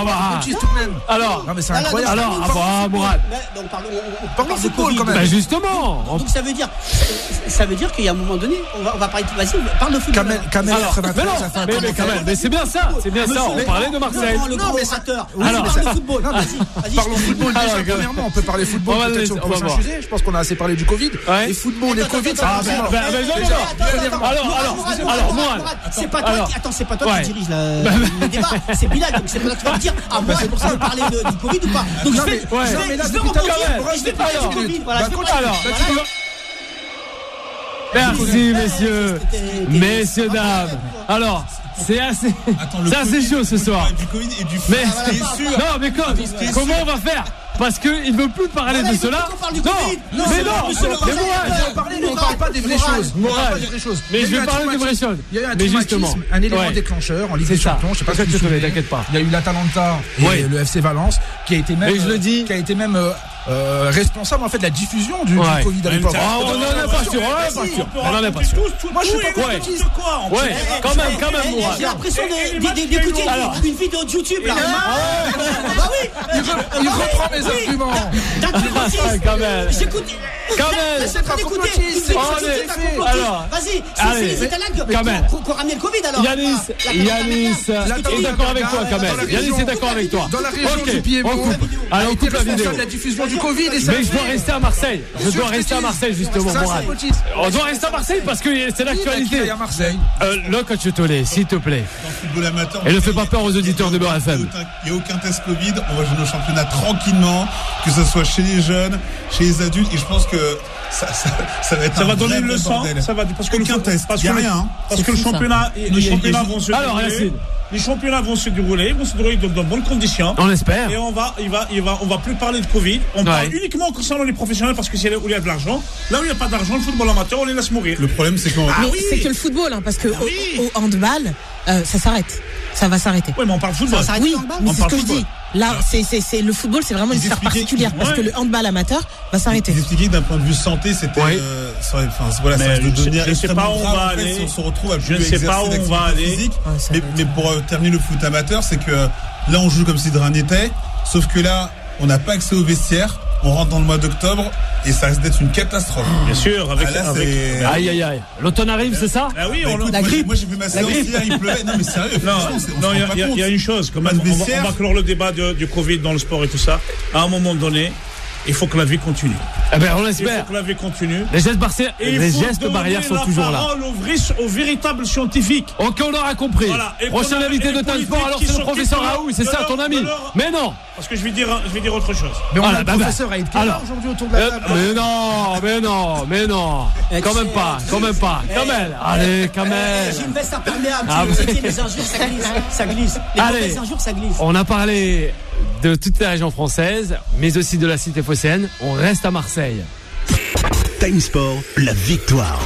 Alors, non, mais c'est incroyable. Alors, ah, Mourad. Parlons de football quand même. Ben justement. Donc ça veut dire, ça veut dire qu'il y a un moment donné, on va, on va parler de, vas-y, parle de football. Kamel, Kamel, mais non, mais, mais, Kamel, mais c'est bien ça, c'est bien ça. On parlait de Marseille. Le grand orateur. Alors, parle de football. Vas-y, parlons de football. Déjà, premièrement, on peut parler football peut-être sur le prochain sujet. Je pense qu'on a assez parlé du Covid. Et football et Covid, ça Alors, alors, alors, moi, c'est pas toi. Attends, c'est pas toi qui dirige le débat. C'est Bilal, donc c'est pas toi qui vas me dire. Ah moi, c'est pour ça que parler du Covid ou pas. Donc je vais, je vais, je vais rebondir. Je vais parler du Covid. Voilà. Alors. Merci, messieurs. Messieurs, dames. Alors, c'est assez, Attends, c'est assez chaud ce soir. Du Covid et du mais, non, mais comme, comment on va faire? Parce qu'il ne veut plus parler voilà, de cela. Non, non, mais non, mais moi, on ne parle pas des vraies choses. Mais je vais parler des vraies choses. Il y a eu un traumatisme, un élément déclencheur en Ligue des Champions. Je sais pas si tu te t'inquiète pas. Il y a eu l'Atalanta et le F C Valence qui a été même, je le dis, qui a été même Euh, responsable en fait de la diffusion du, ouais. du Covid à l'époque. Oh, on n'en est pas sûr, on n'en est pas sûr. On n'en est pas sûr. Moi je suis pas ouais. quoi. Ouais, quand même, quand même. J'ai l'impression d'écouter une vidéo de YouTube là. Bah oui. Il reprend mes arguments. Quand même. J'écoute. Quand même. C'est pas complotiste. Alors, vas-y. C'est les Italiens qui ont ramené le Covid alors. Yanis, Yanis est d'accord avec toi quand même. Yanis est d'accord avec toi. Dans la région du Piémont. Alors on coupe la vidéo. La diffusion du Covid et ça. Mais je dois rester à Marseille. Je dois rester à Marseille justement, Mourad. On doit rester à Marseille parce que c'est l'actualité. À Marseille. Le coach Tolé, s'il te plaît. Et ne fais pas peur aux auditeurs de Beurre F M. Il n'y a aucun test Covid. On va jouer nos championnats tranquillement, que ce soit chez les jeunes, chez les adultes. Et je pense que ça, ça, ça va être ça un va donner vrai une leçon. Ça va parce que aucun le test. Parce il y a que rien. Hein. Parce que le championnat, les championnats vont se Alors, Yacine. Les championnats vont se dérouler, vont se dérouler dans de bonnes conditions. On espère. Et on va, il va, il va, on va plus parler de Covid. On ouais. parle uniquement concernant les professionnels parce que c'est là où il y a de l'argent. Là où il n'y a pas d'argent, le football amateur, on les laisse mourir. Le problème, c'est qu'on. Ah, oui. C'est que le football, hein, parce que ah, oui. au, au handball, euh, ça s'arrête. Ça va s'arrêter. Oui, mais on parle football. Ça oui, mais c'est ce que football. je dis. Là, c'est, c'est, c'est le football, c'est vraiment une sphère particulière parce ouais. que le handball amateur va s'arrêter. Vous expliquez que d'un point de vue santé, c'était, ouais. euh, ça, enfin, voilà, ça je, devenir je sais pas où on va aller. Si on se retrouve à je ne sais pas où on va aller. Physique, ouais, mais, mais pour euh, terminer le foot amateur, c'est que là, on joue comme si de rien n'était. Sauf que là, on n'a pas accès aux vestiaires, on rentre dans le mois d'octobre et ça risque d'être une catastrophe. Bien sûr, avec, Ah, là, avec... c'est- Aïe aïe aïe. L'automne arrive, c'est ça? Ah oui, Bah, on écoute, la moi, j'ai- grippe. Moi j'ai vu ma séance grippe. hier, il pleuvait. Non mais sérieux. Non, franchement, c'est- on non, se il y, rend a- pas il y a- compte. il y a une chose, quand Pas même, de on va, vestiaire. on va clore le débat de- du Covid dans le sport et tout ça. À un moment donné, il faut que la vie continue. Eh ben, on Il faut l'espère. que la vie continue. Les gestes barrières, Et il les faut gestes donner barrières sont la toujours là. parole aux, vrais- aux véritables scientifiques. Ok, on aura compris. Voilà. Et Prochain qu'on a- invité et de les Time Sport, politiques alors qui c'est le s'occupent professeur de leur- Raoult, c'est de ça leur- ton ami? de leur- Mais non. Parce que je vais dire, je vais dire autre chose. Mais on Voilà, a le bah, bah. professeur Aïd Kella Alors. aujourd'hui autour de la Euh, table. mais non, mais non, mais non. Eh, Quand tu même sais, pas, tu quand sais, même pas. eh, Kamel, allez, Kamel. J'ai une veste imperméable, Ah, tu mais- sais, les injures, ça glisse, ça glisse. Les Allez. mauvaises injures, ça glisse. On a parlé de toutes les régions françaises, mais aussi de la cité phocéenne. On reste à Marseille. Time Sport, la victoire.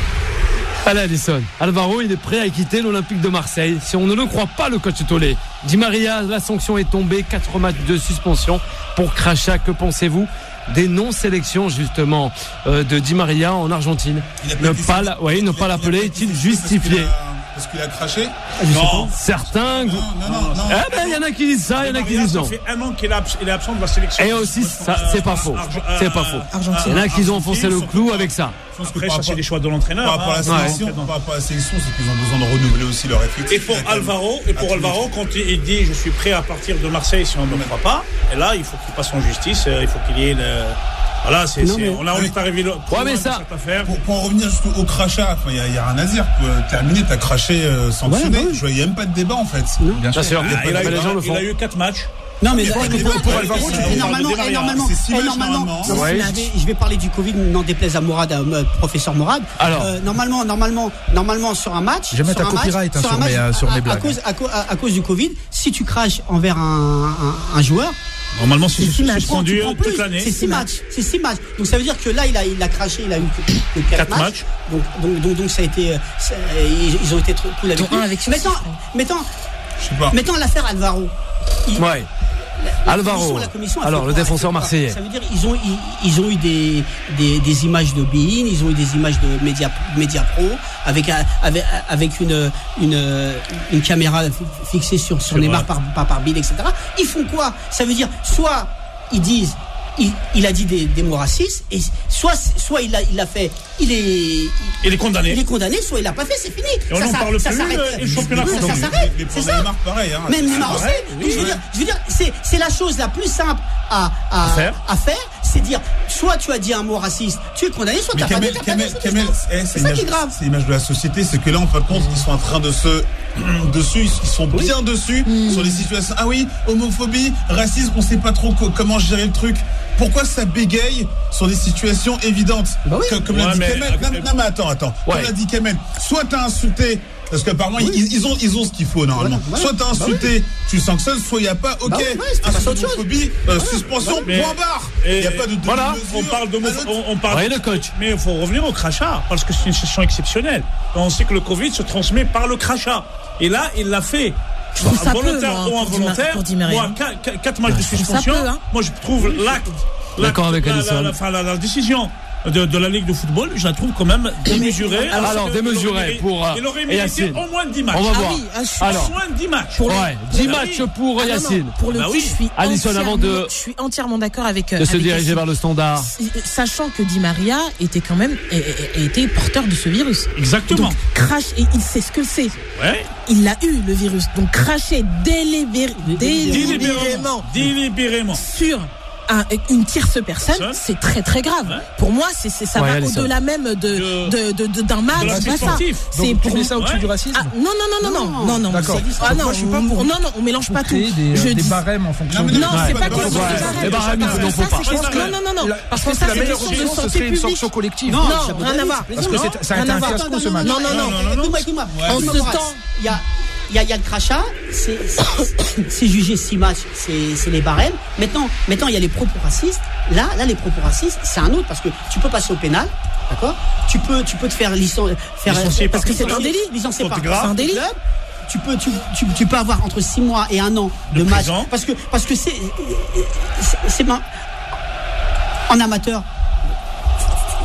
Allez, Alison. Alvaro, il est prêt à quitter l'Olympique de Marseille. Si on ne le croit pas, le coach Tolé. Di Maria, la sanction est tombée. Quatre matchs de suspension pour crachat. Que pensez-vous des non-sélections, justement, euh, de Di Maria en Argentine? Il a Ne été pas, sélectionné- la, ouais, ne il a- pas il a l'appeler, été est-il sélectionné parce qu'il justifié? a- Parce qu'il a craché. Non. Certains. Non, non, non, non. Eh ben, il y en a qui disent ça, il y en a qui Maria, disent ça non. fait un an qu'il est abs- il est absent de la sélection. Et aussi, ça, c'est pas faux. Arge- C'est pas faux. Argentine. Il y en a qui ont enfoncé le clou avec ça. Je pense que Après, par ça, rapport- c'est des choix de l'entraîneur. Par rapport à la hein. sélection, Ouais. par rapport à la sélection, c'est qu'ils ont besoin de renouveler aussi leur effectif. Et pour Il y a quand même- Alvaro, et pour Ah, Alvaro, quand il il dit je suis prêt à partir de Marseille si on ne me croit pas, et là il faut qu'il passe en justice, euh, il faut qu'il y ait le... Voilà, c'est, Non, c'est- mais- on, a, on est arrivé là. trop Ouais, mais loin de ça- cette affaire. Pour, pour en revenir jusqu'au au crachat, il n'y a, y a rien à dire. Pour, euh, terminé, t'as craché euh, sanctionné. Ouais, bah oui. Je vois, il n'y a même pas de débat en fait. Bien Bien sûr, Il y a Ah, pas il, de a eu, débat. les gens le il font. a eu quatre matchs. Non, mais Mais d'accord, pour- mais pour pour- Alvaro, et tu parles de normalement, Di et Maria. normalement, C'est six et matchs, normalement, normalement. non, Ouais. je vais- je vais parler du Covid, n'en déplaise à Mourad, à, euh, professeur Mourad. Alors. Euh, normalement, normalement, normalement, sur un match, Je vais mettre sur un un match, copyright, hein, sur un sur match, mes, euh, sur à- mes à blagues. cause, à, co- à- à cause du Covid, si tu craches envers un, un, un joueur, Normalement, c'est six matchs. suspendu tu prends plus. toute l'année. C'est six matchs. C'est six matchs. Donc ça veut dire que là, il a, il a craché, il a eu que, que quatre, Quatre matchs. matchs. Donc, donc, donc, donc ça a été, euh, ça- ils, ils ont été trop cool avec Dont un lui. avec sursis, Mettons, je crois. mettons, Je sais pas. mettons l'affaire Alvaro. Il- Ouais. la Alvaro. commission- la commission a fait Alors, le quoi? Elle défenseur fait quoi? marseillais. Ça veut dire ils ont ils, ils ont eu des, des des images de Bein, ils ont eu des images de Média Média Pro avec un- avec avec une une une caméra fixée sur sur C'est Neymar vrai. par par, par Bein, et cetera. Ils font quoi? Ça veut dire soit ils disent il, il a dit des, des mots racistes et soit soit il a il a fait il est Il est condamné. il est condamné, soit il l'a pas fait, c'est fini. Et on n'en ça, parle ça plus, s'arrête. euh, et le championnat Ça, continue. ça s'arrête. Mais C'est pour ça. Neymar, pareil. Hein. Même Neymar aussi. ouais, Donc, je veux dire, je veux dire, c'est, c'est la chose la plus simple à, à, À faire. à faire, c'est dire, soit tu as dit un mot raciste, tu es condamné, soit Mais t'as pas dit, Kamel, t'as pas dit, Kamel, soit Kamel, t'es eh, c'est c'est ça l'image, qui est grave. c'est l'image de la société, c'est que là, en fin de compte, ils sont en train de se dessus, ils sont bien dessus sur les situations. Ah oui, homophobie, racisme, on sait pas trop co- comment gérer le truc. Pourquoi ça bégaye sur des situations évidentes? Bah oui. Comme, comme Ouais, l'a dit mais- Kamel. Non, non, mais attends, attends. Ouais. Comme l'a dit Kamel, soit t'as insulté. Parce qu'apparemment, ils, ils ont, ils ont ce qu'il faut normalement. Voilà, Soit t'as insulté, tu sanctionnes, soit il n'y a pas, ok, Bah oui, ouais, c'est pas autre chose. homophobie, euh, suspension, Mais- point barre. et- Il n'y a pas de voilà, demi-mesure. On parle de à l'autre. on, on parle. Ouais, le coach. Mais il faut revenir au crachat parce que c'est une situation exceptionnelle. On sait que le Covid se transmet par le crachat. Et là, il l'a fait. Je trouve ça peu, Volontaire moi, ou pour Di Mar- involontaire. pour Di Maria. Moi, qua- qua- quatre matchs de trouve ça suspension. peu, hein. Moi, je trouve l'acte. D'accord l'acte- avec la- Alison. la, la, enfin, la- la décision de, de la Ligue de football, je la trouve quand même démesurée. Alors, Parce que démesurée il aurait mérité- pour, euh, Il aurait et mérité Yacine. au moins dix matchs. On va Ah voir. oui, ah, je suis- Alors, Au moins dix matchs. Pour le- ouais, dix Ah matchs oui. pour Ah non, non, Yacine. pour le Bah coup, oui. je suis Alison, entièrement, avant de- je suis entièrement d'accord avec. euh, De se avec diriger Yacine. vers le standard. Sachant que Di Maria était quand même et- et- et était porteur de ce virus. Exactement. Donc crash et il sait ce que c'est. Ouais. Il a eu le virus. Donc cracher délibér- Délibérément. délibérément Délibérément. sur un- une tierce personne, Personne. c'est très très grave. Ouais. Pour moi, c'est, c'est ça Ouais, va Alison. au-delà même de, de, de, de- d'un match. De l'aspect c'est pas ça. sportif. C'est Donc, tu pour mets ça au-dessus Ouais. du racisme? Ah, non, non, non, non, non, non, non. D'accord. Ah Donc non, moi, je suis pas pour- on- non, non, on mélange Pour pas tout. créer des, Je euh, des dis- barèmes en fonction Non, mais de- Non, Ouais, c'est ouais, pas ouais, question ouais, de les barème. barèmes, Parce il que n'en faut ça, pas. c'est question- Non, non, non, non. La- Parce je que pense ça, que la c'est meilleure question de solution, ce santé serait une publique. sanction collective. Non, Non, ça peut rien à aller, voir. c'est Parce que plaisir. c'est- ça a rien été à un voir. fiasco ce match. Non, non, non. Écoute-moi, écoute-moi. Ouais. En Écoute-moi, ce Mourad. temps- il y a, il y a, il y a le crachat, c'est, c'est, c'est jugé six matchs, c'est, c'est les barèmes. Maintenant, maintenant, il y a les propos racistes. Là, là, les propos racistes, c'est un autre parce que tu peux passer au pénal, d'accord? Tu peux, tu peux te faire licencier, faire, Licencier parce par- que c'est un licencier- délit, licencié par faute grave. c'est un délit. Tu peux, tu, tu, tu peux avoir entre six mois et un an de, De match prison. parce que, parce que c'est, c'est, c'est ma- en amateur.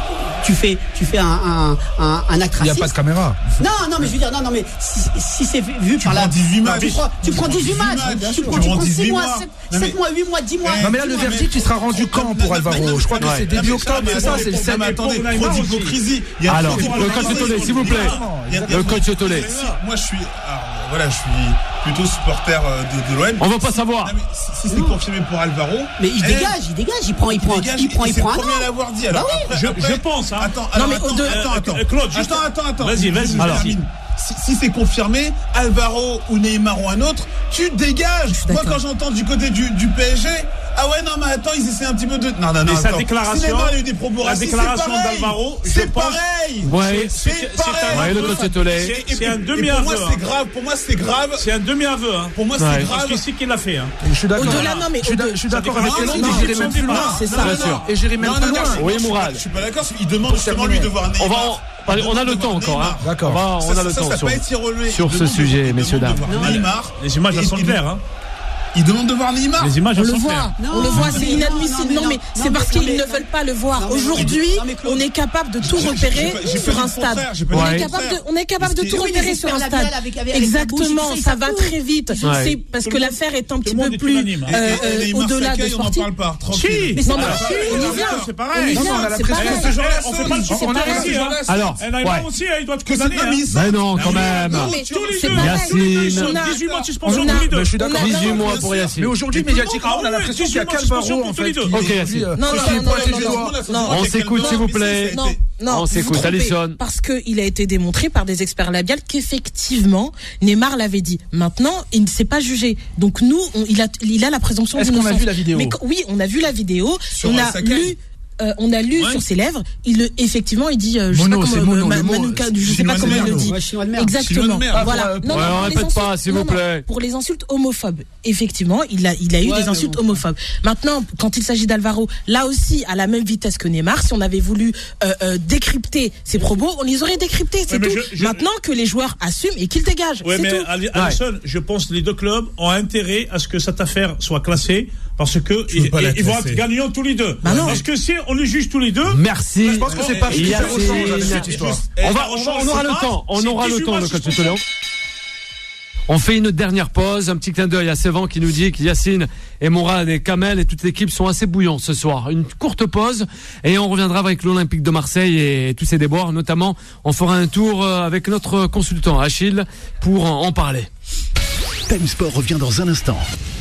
tu fais, tu fais un, un, un, un acte raciste. Il n'y a pas de caméra. Non, non, mais je veux dire, non, non, mais si, si c'est vu Tu par la. prends dix-huit matchs. Tu prends, tu prends dix-huit matchs. Tu prends, tu prends six mois, sept mois, huit mois, dix mois. Non, mais là, le verdict, il sera rendu quand pour Alvaro? Je crois que c'est début octobre, c'est ça, c'est le sept. Mais attendez, trop d'hypocrisie. Alors, le coach Tollet, s'il vous plaît. Le coach Tollet. Moi, je suis, voilà, je suis plutôt supporter de, de l'O M. On va pas savoir. Non, mais si, si c'est confirmé pour Alvaro. Mais il eh, dégage, il dégage, il prend, il prend, il, dégage, il prend, il c'est prend le un premier an. à l'avoir dit. Alors, Bah oui. après, Je, après, je pense, hein. Attends, alors, mais attends, au-delà- attends, attends, Euh, Claude, juste- attends, attends, attends. Vas-y, vas-y, Je alors. termine. Si, si c'est confirmé, Alvaro ou Neymar ou un autre, tu dégages. Moi, quand j'entends du côté du, du P S G, ah ouais, non, mais attends, ils essaient un petit peu de. Non, non, non. Mais sa attends. déclaration- Si Neymar a eu des propos la racistes, déclaration c'est pareil. d'Alvaro, je c'est pense- pareil. Ouais. C'est c'est pareil. un- Ouais, le coach Tollet. C'est- c'est un Et pour demi-aveu. moi, hein. c'est grave. Pour moi, c'est grave. C'est un demi-aveu. Hein. Pour moi, Ouais. c'est Parce grave. qu'il sait qu'il l'a fait. Hein. Je suis d'accord. Au-delà, non, mais Je suis d'a- au-delà- je suis d'accord avec Non, Yacine, non, mais non, j'irai non, même plus non, loin. non, c'est ça. non, Bien non, sûr. non. Et j'irai même Non, plus non, loin. non, Oui, je- Mourad. Je suis pas d'accord. Il demande justement lui de voir Neymar. On va, on a le temps encore, hein. D'accord. On va- on Ça, a le ça, temps ça sur, peut être irrelevé. sur Il ce demande de- sujet, il messieurs, demande dames. de voir Neymar. Les images, elles Et- sont il- claires. Hein. Il demande de voir Neymar. Les images, On elles le sont voit, claires. Non, on le voit, c'est mais inadmissible. non, Non, mais non, c'est mais parce non, qu'ils mais- ne veulent pas le voir. Non, mais- Aujourd'hui, non, mais Claude- on est capable de tout J'ai- j'ai- repérer j'ai pas- j'ai sur pas un dit le stade. contraire, j'ai pas On dit est le capable de, contraire. on est capable de Parce tout que- repérer oui, sur un les stade. experts avec- avec- avec la bouche, Exactement, ils ça savent va tout. très vite. Ouais. C'est parce que l'affaire est un petit le monde peu est plus unanime, hein. euh, Et- et euh, Neymar au-delà de s'accueille, on n'en sportif. parle pas. Si. Tranquille. Mais non, mais Ah, on y non, vient. c'est On pareil. y Non, vient, non, on a la c'est pression. pareil. Ce genre-là, on fait pas le C'est on a pareil. aussi, hein. Alors, Et Neymar ouais. aussi, hein, il doit être Que c'est- condamné. non, hein. mais ça- Mais non, quand même. Non, mais Tous les c'est deux. pareil. Yacine. On a- dix-huit mois de suspension on a- tous les deux. Mais je suis d'accord. on a- dix-huit mois bien pour sûr. Yacine. Mais aujourd'hui, Mais tout le médiatiquement, monde- on a ah ouais, l'impression qu'il y a dix-huit mois de qu'Alvaro, suspension en tous les fait. deux. qui- Ok, qui- Yacine. euh, Non, non, qui est non, pointé non, du non, doigt. non. On s'écoute, s'il vous plaît. Non, non, On vous s'écoute, vous trompez. Alison. Parce qu'il a été démontré par des experts labiales qu'effectivement, Neymar l'avait dit. Maintenant, il ne s'est pas jugé. Donc nous, on- il, a, il a la présomption Est-ce d'innocence. qu'on a vu la vidéo? Mais, qu- oui, on a vu la vidéo. Sur on a Sakai. lu. euh, on a lu Ouais. sur ses lèvres, il le- effectivement, il dit, euh, je Mono, sais c'est pas comment, mono, Ma- le mot, Manuka, je sais chinois pas de comment il merde. le dit. Ouais, chinois de merde. Chinois Exactement. de merde. Voilà. Pour, Non, Ouais, non, on pour les répète pas, insultes- s'il vous non, non, plaît. Pour les insultes homophobes, effectivement, il a, il a eu Ouais, des mais insultes bon. homophobes. Maintenant, quand il s'agit d'Alvaro, là aussi, à la même vitesse que Neymar, si on avait voulu euh, euh, décrypter ses propos, on les aurait décryptés, c'est Ouais, mais tout. je- je- Maintenant que les joueurs assument et qu'ils dégagent, Oui, c'est mais tout. Ali- Alison, je pense que les deux clubs ont intérêt à ce que cette affaire soit classée parce que Je veux ils, pas la ils vont classer. être gagnants tous les deux. Bah non. Parce que si on les juge tous les deux, Merci. Je pense que c'est pas Yacine. super au change avec cette histoire. On va, on va- on aura le temps. On aura le temps, le coach Tollet. On fait une dernière pause, un petit clin d'œil à Sévan qui nous dit que Yacine et Mourad et Kamel et toute l'équipe sont assez bouillants ce soir. Une courte pause et on reviendra avec l'Olympique de Marseille et tous ses déboires. Notamment, on fera un tour avec notre consultant Achille pour en parler. Time Sport revient dans un instant.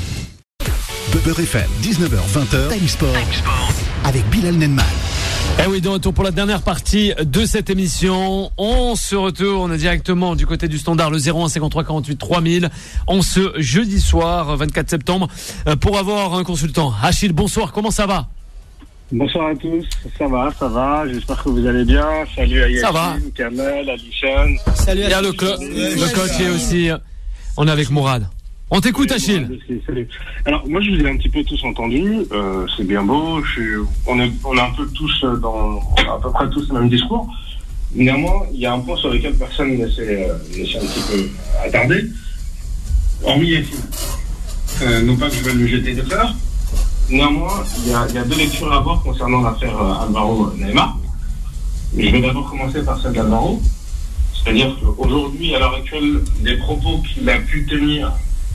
Beurre F M, dix-neuf heures vingt. Time Sport avec Bilal Nenman. Eh oui, de retour pour la dernière partie de cette émission. On se retourne directement du côté du standard, le zéro un cinquante-trois quarante-huit trois mille, en ce jeudi soir, vingt-quatre septembre, pour avoir un consultant. Achille, bonsoir, comment ça va? Bonsoir à tous, ça va, ça va, j'espère que vous allez bien. Salut à Ça va. Yacine, Kamel, Alison. Salut. Il y a le, clo- le coach est aussi. On est avec Mourad. On t'écoute, Achille. Salut. Alors, moi, je vous ai un petit peu tous entendus. Euh, c'est bien beau. Je suis, on, est, on est un peu tous dans, à peu près tous le même discours. Néanmoins, il y a un point sur lequel personne ne s'est, euh, ne s'est un petit peu attardé. Hormis Yacine. Euh, non pas que je veuille le jeter des fleurs. Néanmoins, il y a, il y a deux lectures à avoir concernant l'affaire euh, Alvaro-Neymar. Je vais d'abord commencer par celle d'Alvaro. C'est-à-dire qu'aujourd'hui, à l'heure actuelle, les propos qu'il a pu tenir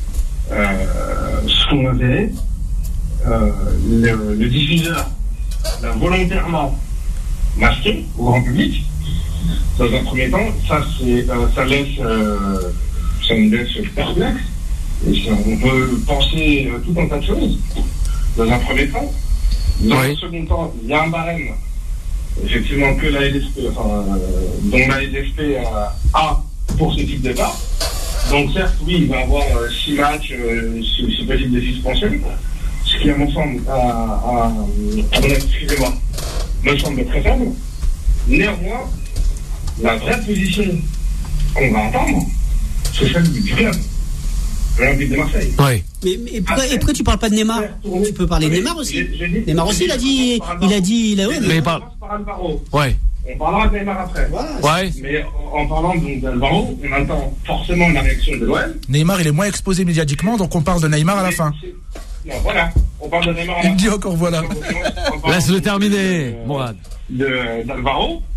Euh, sont avérés. Euh, le, le diffuseur l'a volontairement masqué au grand public. Dans un premier temps, ça, c'est, euh, ça laisse, euh, ça nous laisse perplexe. Et ça, on peut penser euh, tout un tas de choses. Dans un premier temps. Dans Oui. un second temps, il y a un barème, effectivement, que la L S P, enfin, euh, dont la L S P euh, a pour ce type de cas. Donc certes, oui, il va avoir euh, six matchs, euh, si, si possible des suspensions, ce qui à mon sens, à, à, à mon avis, excusez-moi, me semble très faible. Néanmoins, la vraie position qu'on va attendre, c'est celle du club, l'Olympique de Marseille. Oui. Mais, mais pourquoi, et pourquoi tu parles pas de Neymar? Tu peux parler de Neymar aussi. Neymar aussi, il a dit, il a dit, il a, ouais, Mais mais- il parle. Par Alvaro. Ouais. On parlera de Neymar après. Ouais. Mais en parlant donc d'Alvaro, on attend forcément la réaction de l'O M. Neymar, il est moins exposé médiatiququement, donc on parle de Neymar à la fin. Non, voilà. On parle de Neymar à la Il fin. me dit encore voilà. En parlant Laisse-le donc terminer, de- Mourad. de- D'Alvaro.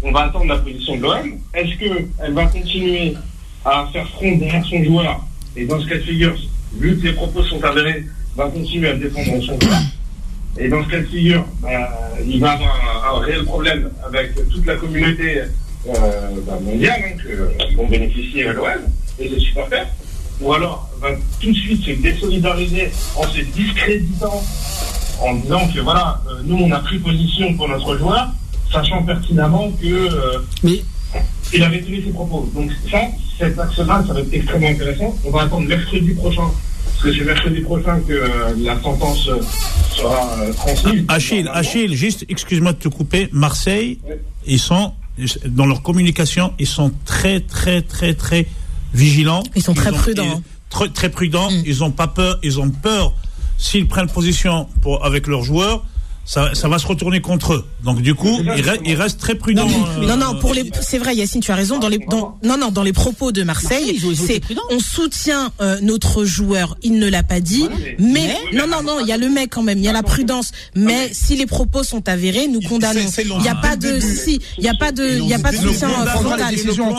on va attendre la position de l'O M. Est-ce qu'elle va continuer à faire front derrière son joueur? Et dans ce cas de figure, vu que les propos sont avérés, va continuer à défendre son joueur. Et dans ce cas de figure, bah, il va avoir un, un réel problème avec toute la communauté euh, bah, mondiale hein, que vont bénéficier à l'O M et ses supporters. Ou alors va tout de suite se désolidariser en se discréditant, en disant que voilà, euh, nous on a pris position pour notre joueur, sachant pertinemment que euh, Mais... il avait tenu ses propos. Donc ça, cet axe-là, ça va être extrêmement intéressant. On va attendre mercredi prochain, parce que c'est mercredi prochain que euh, la sentence euh, sera euh, transmise. Achille, Achille, juste, excuse-moi de te couper, Marseille, ouais. ils sont, dans leur communication, ils sont très, très, très, très vigilants. Ils sont très ils ont, prudents. Ils, très, très prudents, mm. ils ont pas peur, ils ont peur, s'ils prennent position pour, avec leurs joueurs, Ça, ça va se retourner contre eux. Donc du coup, ils restent il reste très prudents. Non, euh, non, non, pour les, c'est vrai, Yacine, tu as raison. Dans les, dans, non, non, dans les propos de Marseille, c'est, on soutient euh, notre joueur. Il ne l'a pas dit, voilà, mais, mais, mais, non, non, non, il y a le mais quand même, il y a la prudence. Mais si les propos sont avérés, nous condamnons. Il n'y a pas de, si, il n'y a pas de, il y a pas de soutien frontal.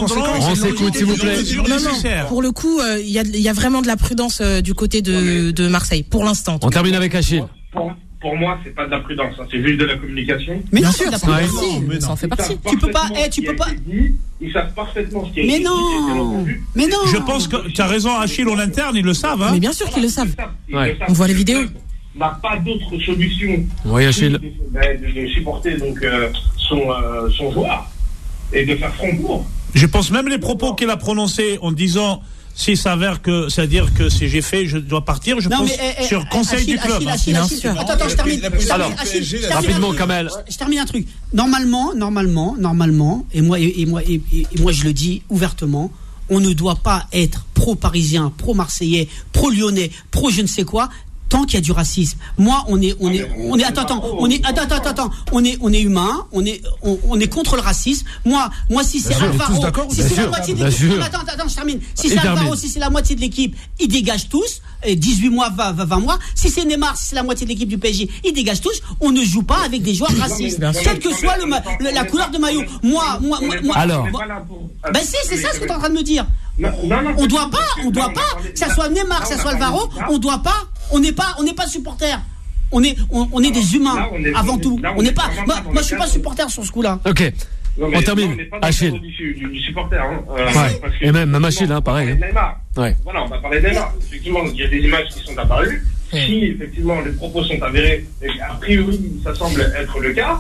On s'écoute, s'il vous plaît. Non, non, pour le coup, il y a, il y a vraiment de la prudence du côté de, de Marseille, pour l'instant. On termine avec Achille. Pour moi, c'est pas de la prudence, hein. C'est juste de la communication. Mais bien non, sûr, c'est de la prudence. Ça en fait partie. Tu peux pas, eh, tu peux pas. Dit, ils savent parfaitement ce qui est mais dit. Non, mais non. Je pense que tu as raison, Achille, en interne, ils le savent. Hein. Mais bien sûr qu'ils le savent. Ils ouais. le savent. On voit les vidéos. N'a pas d'autre solution. Oui, Achille. De, de, de supporter donc euh, son euh, son joueur et de faire front pour. Je pense même les propos qu'il a prononcés en disant. S'il s'avère que, c'est-à-dire que si j'ai fait, je dois partir, je non, pense mais, eh, sur conseil Achille, du club. Achille, Achille, Achille, Achille. Attends, attends, je termine. Alors, Achille, je termine rapidement, Kamel. Je termine un truc. Normalement, normalement, normalement, et moi, et, et moi, et, et, et moi, je le dis ouvertement, on ne doit pas être pro-parisien, pro-marseillais, pro-lyonnais, pro je ne sais quoi. Tant qu'il y a du racisme, moi on est on est on est attends attends on est attends attends attends on est on est humain, on est on, on est contre le racisme. Moi moi si c'est Alvaro, si c'est la moitié de l'équipe, attends attends je termine. Si c'est Alvaro, si c'est la moitié de l'équipe, ils dégagent tous. dix-huit mois, vingt mois. Si c'est Neymar, si c'est la moitié de l'équipe du P S G, ils dégagent tous. On ne joue pas avec des joueurs racistes, quelle que soit le, le la couleur de maillot. Moi moi moi. Alors. Ben si c'est ça ce que tu es en train de me dire. On doit pas on doit pas que ça soit Neymar, que ça soit Alvaro, on doit pas. On n'est pas, on n'est pas supporter. On est, on, on est des humains là, est, avant tout. On n'est pas. Moi, moi je suis pas supporter sur ce coup-là. Ok. Non, mais, on termine. Non, on n'est pas Achille. Du, du, du supporter. Hein. Euh, ouais. Parce que, et même, même Achille, hein, pareil. Ouais. Voilà, on va parler de Neymar. Effectivement, il y a des images qui sont apparues. Ouais. Si effectivement les propos sont avérés, et a priori ça semble être le cas.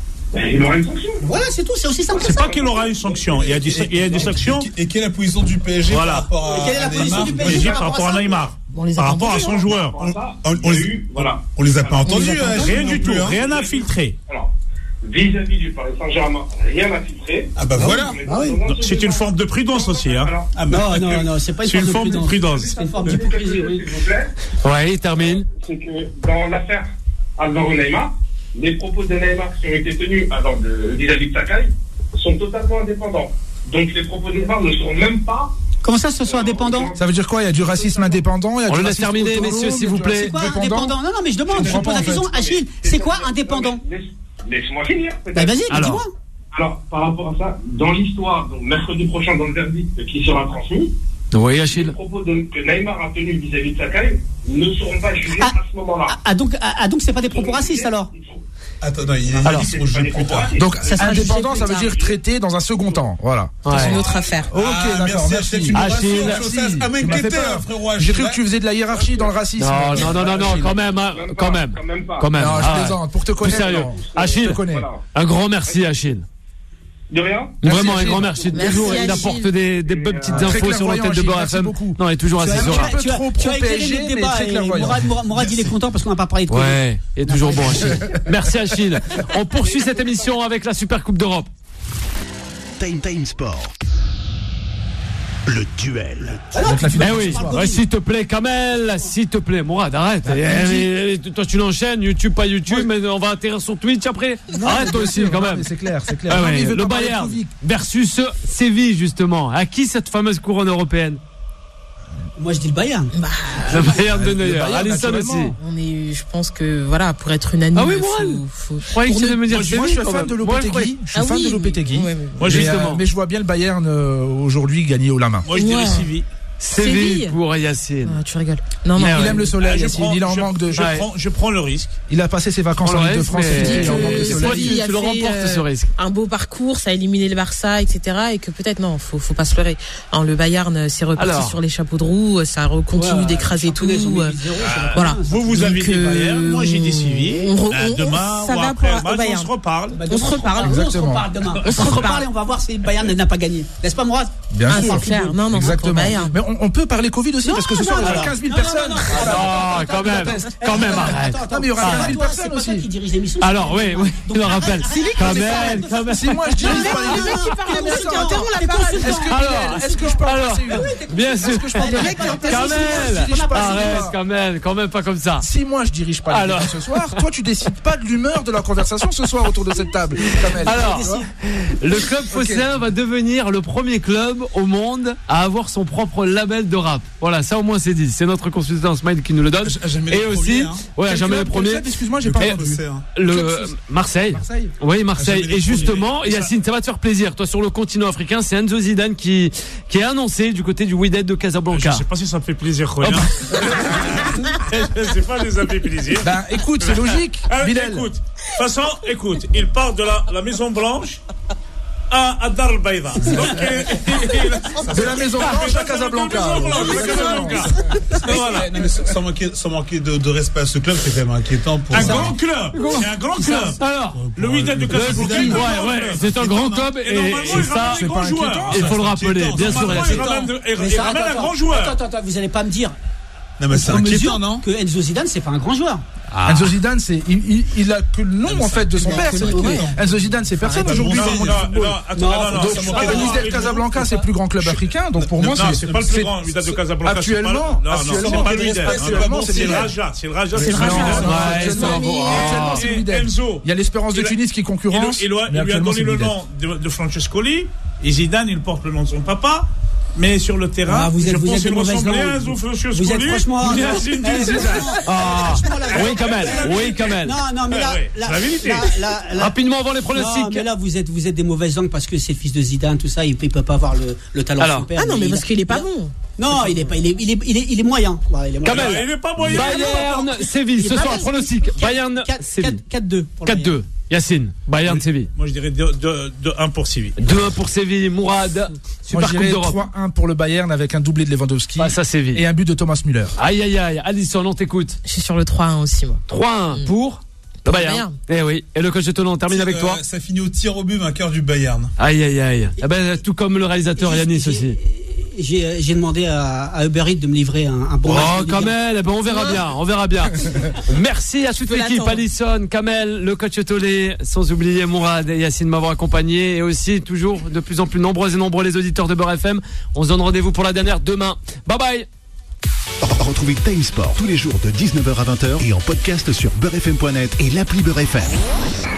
Il aura une sanction. Voilà, c'est tout, c'est aussi simple que ça. C'est pas qu'il aura une sanction, il y a des, il y a des sanctions. Et quelle est la position du P S G voilà. par rapport à, et quelle est la position du P S G par rapport à Neymar, par rapport à son joueur. On, on, on, les, voilà. on les a pas entendus. Rien du tout, rien à filtrer. Alors, vis-à-vis du Paris Saint-Germain, rien à filtrer. Ah bah voilà. Ah oui. C'est une forme de prudence aussi. Hein. Ah bah, non, non, non, c'est pas une, une forme de prudence. prudence. C'est une forme d'hypocrisie, oui. S'il vous plaît. Ouais, il termine. C'est que dans l'affaire Alvaro Neymar, les propos de Neymar qui ont été tenus alors, de, vis-à-vis de Sakai sont totalement indépendants. Donc les propos de Neymar ne sont même pas. Comment ça, ce soit indépendant? Ça veut dire quoi? Il y a du racisme indépendant? Il y a On du le laisse terminer, messieurs, s'il vous plaît. C'est quoi indépendant? Non, non, mais je demande, je pose la question. Achille, c'est quoi indépendant? Laisse-moi finir. Bah vas-y, dis-moi. Alors, par rapport à ça, dans l'histoire, donc mercredi prochain, dans le verdict qui sera transmis, oui, Achille. les propos de, que Neymar a tenus vis-à-vis de Sakai ne seront pas jugés ah, à ce moment-là. Ah, donc, ah, donc c'est pas des propos racistes alors? Attends, non, il a dit qu'ils seront jugés plus tard. Donc, ça indépendant, ça veut dire traité dans un second temps. Voilà. Ouais. C'est une autre affaire. Ok, ah, d'accord, merci. Achille, ça m'inquiétait, frérot. J'ai cru que tu faisais de la hiérarchie dans le racisme. Non, non, non, non, quand même, quand même, quand même. Non, je plaisante, pour te connaître. Plus sérieux. Achille, un grand merci, Achille. De rien. Vraiment un grand merci. Toujours, il apporte des, des bonnes petites infos sur l'antenne de Beurre F M. Non, il est toujours assez serein. Tu as, tu as éclairé le débat et Mourad, Mourad il est content parce qu'on n'a pas parlé de quoi. Ouais, il est toujours bon, Achille. Merci, Achille. On poursuit cette émission avec la Super Coupe d'Europe. Time Time Sport. Le duel. Eh oui, ouais, s'il te plaît, Kamel, s'il te plaît, Mourad, arrête. Ah, et, et, toi, tu l'enchaînes, YouTube, pas YouTube, ouais. Mais on va atterrir sur Twitch après. Non, arrête toi aussi, quand même. C'est clair, c'est clair. Ah, ouais, le Bayern versus Séville, justement. À qui cette fameuse couronne européenne? Moi, je dis le Bayern. Bah, Le Bayern de le Neuer. Bayern, Alisson aussi. naturellement. on est, je pense que voilà, pour être unanime, Ah oui, moi, faut, faut, Je croyais que pour tu allais ne- me dire Moi, je Séville, suis quand fan même. de Moi, je croyais- Lopetegui. Je suis Ah fan oui, de Lopetegui. oui, oui. Moi, Mais, justement. euh, mais je vois bien le Bayern euh, aujourd'hui gagner haut la main. Moi, je dirais Ouais. Séville. Séville Séville. pour Yacine. Ah, tu rigoles. Non, non. Mais Il ouais. aime le Ah, soleil, je Yacine. prends- Il en je- manque de. Je Ouais. prends, je prends le risque. Il a passé ses vacances On en le Ligue de reste, France. mais- cet été, il en manque de C'est Séville toi, soleil. tu, a tu le fait, remportes euh, ce risque. un beau parcours, ça a éliminé le Barça, et cetera. Et que peut-être, non, faut, faut pas se leurrer. Hein, le Bayern euh, s'est reparti Alors. sur les chapeaux de roue, ça re- continue Ouais, d'écraser les tout. Japonais ont mis euh, huit zéro, c'est la voilà. première, ça. Vous, vous avez Donc, dit euh, Bayern. Moi, j'ai dit Séville. on re- Euh, on- Demain ça ou va après pour un match, on Bayern. se reparle. Bah, On se reparle. On se Exactement. reparle demain. On se reparle. et on va voir si le Bayern n'a pas gagné. N'est-ce pas, Mourad? Bien Ah, sûr. c'est clair. Non, non, c'est pour Exactement. Bayern. Mais on, on peut parler Covid aussi parce que ce soir il y aura quinze mille non, non, personnes. non, non. Ah, quand même, quand même, arrête. Non, mais il y aura Ah, quinze mille toi, personnes c'est pas aussi. toi qui dirige l'émission. Alors, oui, oui, je le rappelle. Quand même, quand même. Si moi je dirige pas Le les mec qui parle de musique, qui interrompt la T'es parole. consultant. Est-ce que, Alors, Bilal, est-ce que je peux en alors, passer une bien sûr. que je peux en passer une Kamel, Je dirige pas ce arrête, soir. Kamel, quand même pas comme ça. Si moi je dirige pas Alors. les ce soir, toi tu décides pas de l'humeur de la conversation ce soir autour de cette table. Kamel. Alors, Tu vois le club phocéen va devenir le premier club au monde à avoir son propre label de rap. Voilà, ça au moins c'est dit. C'est notre consultant Smile qui nous le donne. J- jamais Et les aussi, premiers, hein. ouais, Quel jamais club, le premier. quel club Excuse-moi, j'ai Le pas club entendu. phocéen. Le Club Marseille. Marseille. Oui, Marseille. Jamais les Et justement, premiers. Yacine, ça va te faire plaisir. Toi, sur le continent africain, c'est Enzo Zidane qui, qui est annoncé du côté du Wydad de Je Casablanca. sais pas si ça me fait plaisir, Oh, Royan. bah. Je sais pas si ça me fait plaisir. Ben écoute, c'est logique. Ah, Bilal. écoute, de toute façon, écoute, il part de la, la Maison Blanche à, à Dar el Baïda. Donc, euh, il- De la Maison Blanche à Casablanca. De la Maison Blanche à Casablanca. Voilà. Non, mais sans manquer, sans manquer de, de respect à ce club, c'est quand même inquiétant pour Un ça. grand club. C'est un grand club. Alors, Le Wydad de Casablanca. ouais, ouais, c'est un grand club et, Et normalement, et il ça, ramène des c'est grands pas joueurs. inquiétant. il faut le rappeler, inquiétant. bien sûr, Normalement, il Yacine. ramène de- il- Mais il ça, ramène attends, un attends, grand joueur. Attends, attends, vous allez pas me dire. Non, mais c'est On mesure inquiétant, non? que Enzo Zidane, c'est pas un grand joueur. Enzo Zidane, c'est il, il, il a que le nom mais en ça- fait de son non, père. c'est c'est inquiétant. tout. Enzo Zidane, c'est personne Arrête, aujourd'hui bon, dans le non, monde Non, du football. non, attends, Non, non, non, donc, ça je me parle Ah, fait le non, Wydad il- Casablanca, c'est le plus grand club africain, donc pour Non, moi, non, c'est pas le plus grand Wydad de Casablanca. c'est pas le- Actuellement, Non, non, actuellement, c'est pas le Wydad. actuellement, c'est C'est le le Wydad. Raja. C'est le Raja. C'est le pas Raja. Wydad. Ouais, Actuellement, ça va. actuellement, c'est le Et Wydad. Enzo. Il y a l'Espérance de Il a- Tunis qui Il, concurrence. il, lui a- mais il lui a actuellement, donné c'est le Wydad. nom de, de Francescoli et Zidane, il porte le nom de son papa. Mais sur le terrain, Ah, vous êtes- je vous pense êtes de qu'il mauvaise ressemblait à langue. Enzo Francescoli. Vous êtes franchement- ou bien Zinedine Eh, Zidane. Ah, oui, Kamel, oui, Kamel. Non, non, mais Ouais, là, ouais, là, c'est la vérité. là, là, là- Rapidement avant les non, pronostics. mais là, vous êtes, vous êtes des mauvaises langues parce que c'est le fils de Zidane, tout ça, il peut, il peut pas avoir le, le talent Alors. de son père. Ah non, mais il parce a- qu'il est pas il a- bon. Non, il est pas, il est, il est, il est, il est moyen. Voilà, il est moyen. Kamel. Il est pas moyen. Bayern, Séville, ce soir, pronostic. Bayern, Séville. quatre deux. pour le quatre deux. Yacine, Bayern, Séville. Moi, je dirais deux un pour Séville. deux un pour Séville, Mourad. Moi, Super je Coupe dirais d'Europe. trois un pour le Bayern avec un doublé de Lewandowski Face à Séville. et un but de Thomas Müller. Aïe, aïe, aïe. Alisson, on t'écoute. Je suis sur le trois un aussi, moi. trois un pour le Bayern. Bayern. Eh oui. Et le coach de Toulon, on termine avec Euh, toi. Ça finit au tir au but, vainqueur du Bayern. Aïe, aïe, aïe. Eh ben, tout comme le réalisateur Yanis aussi. J'ai, j'ai demandé à, à Uber Eats de me livrer un, un bon match Oh, de Ligue un. Kamel, eh ben, on verra bien, on verra bien. Merci à toute peux l'équipe, l'attendre. Alisson, Kamel, le coach Tolé, sans oublier Mourad et Yacine m'avoir accompagné, et aussi toujours de plus en plus nombreux et nombreux les auditeurs de Beurre F M. On se donne rendez-vous pour la dernière demain. Bye bye. Retrouvez Time Sport tous les jours de dix-neuf heures à vingt heures et en podcast sur beurre f m point net et l'appli Beurre F M.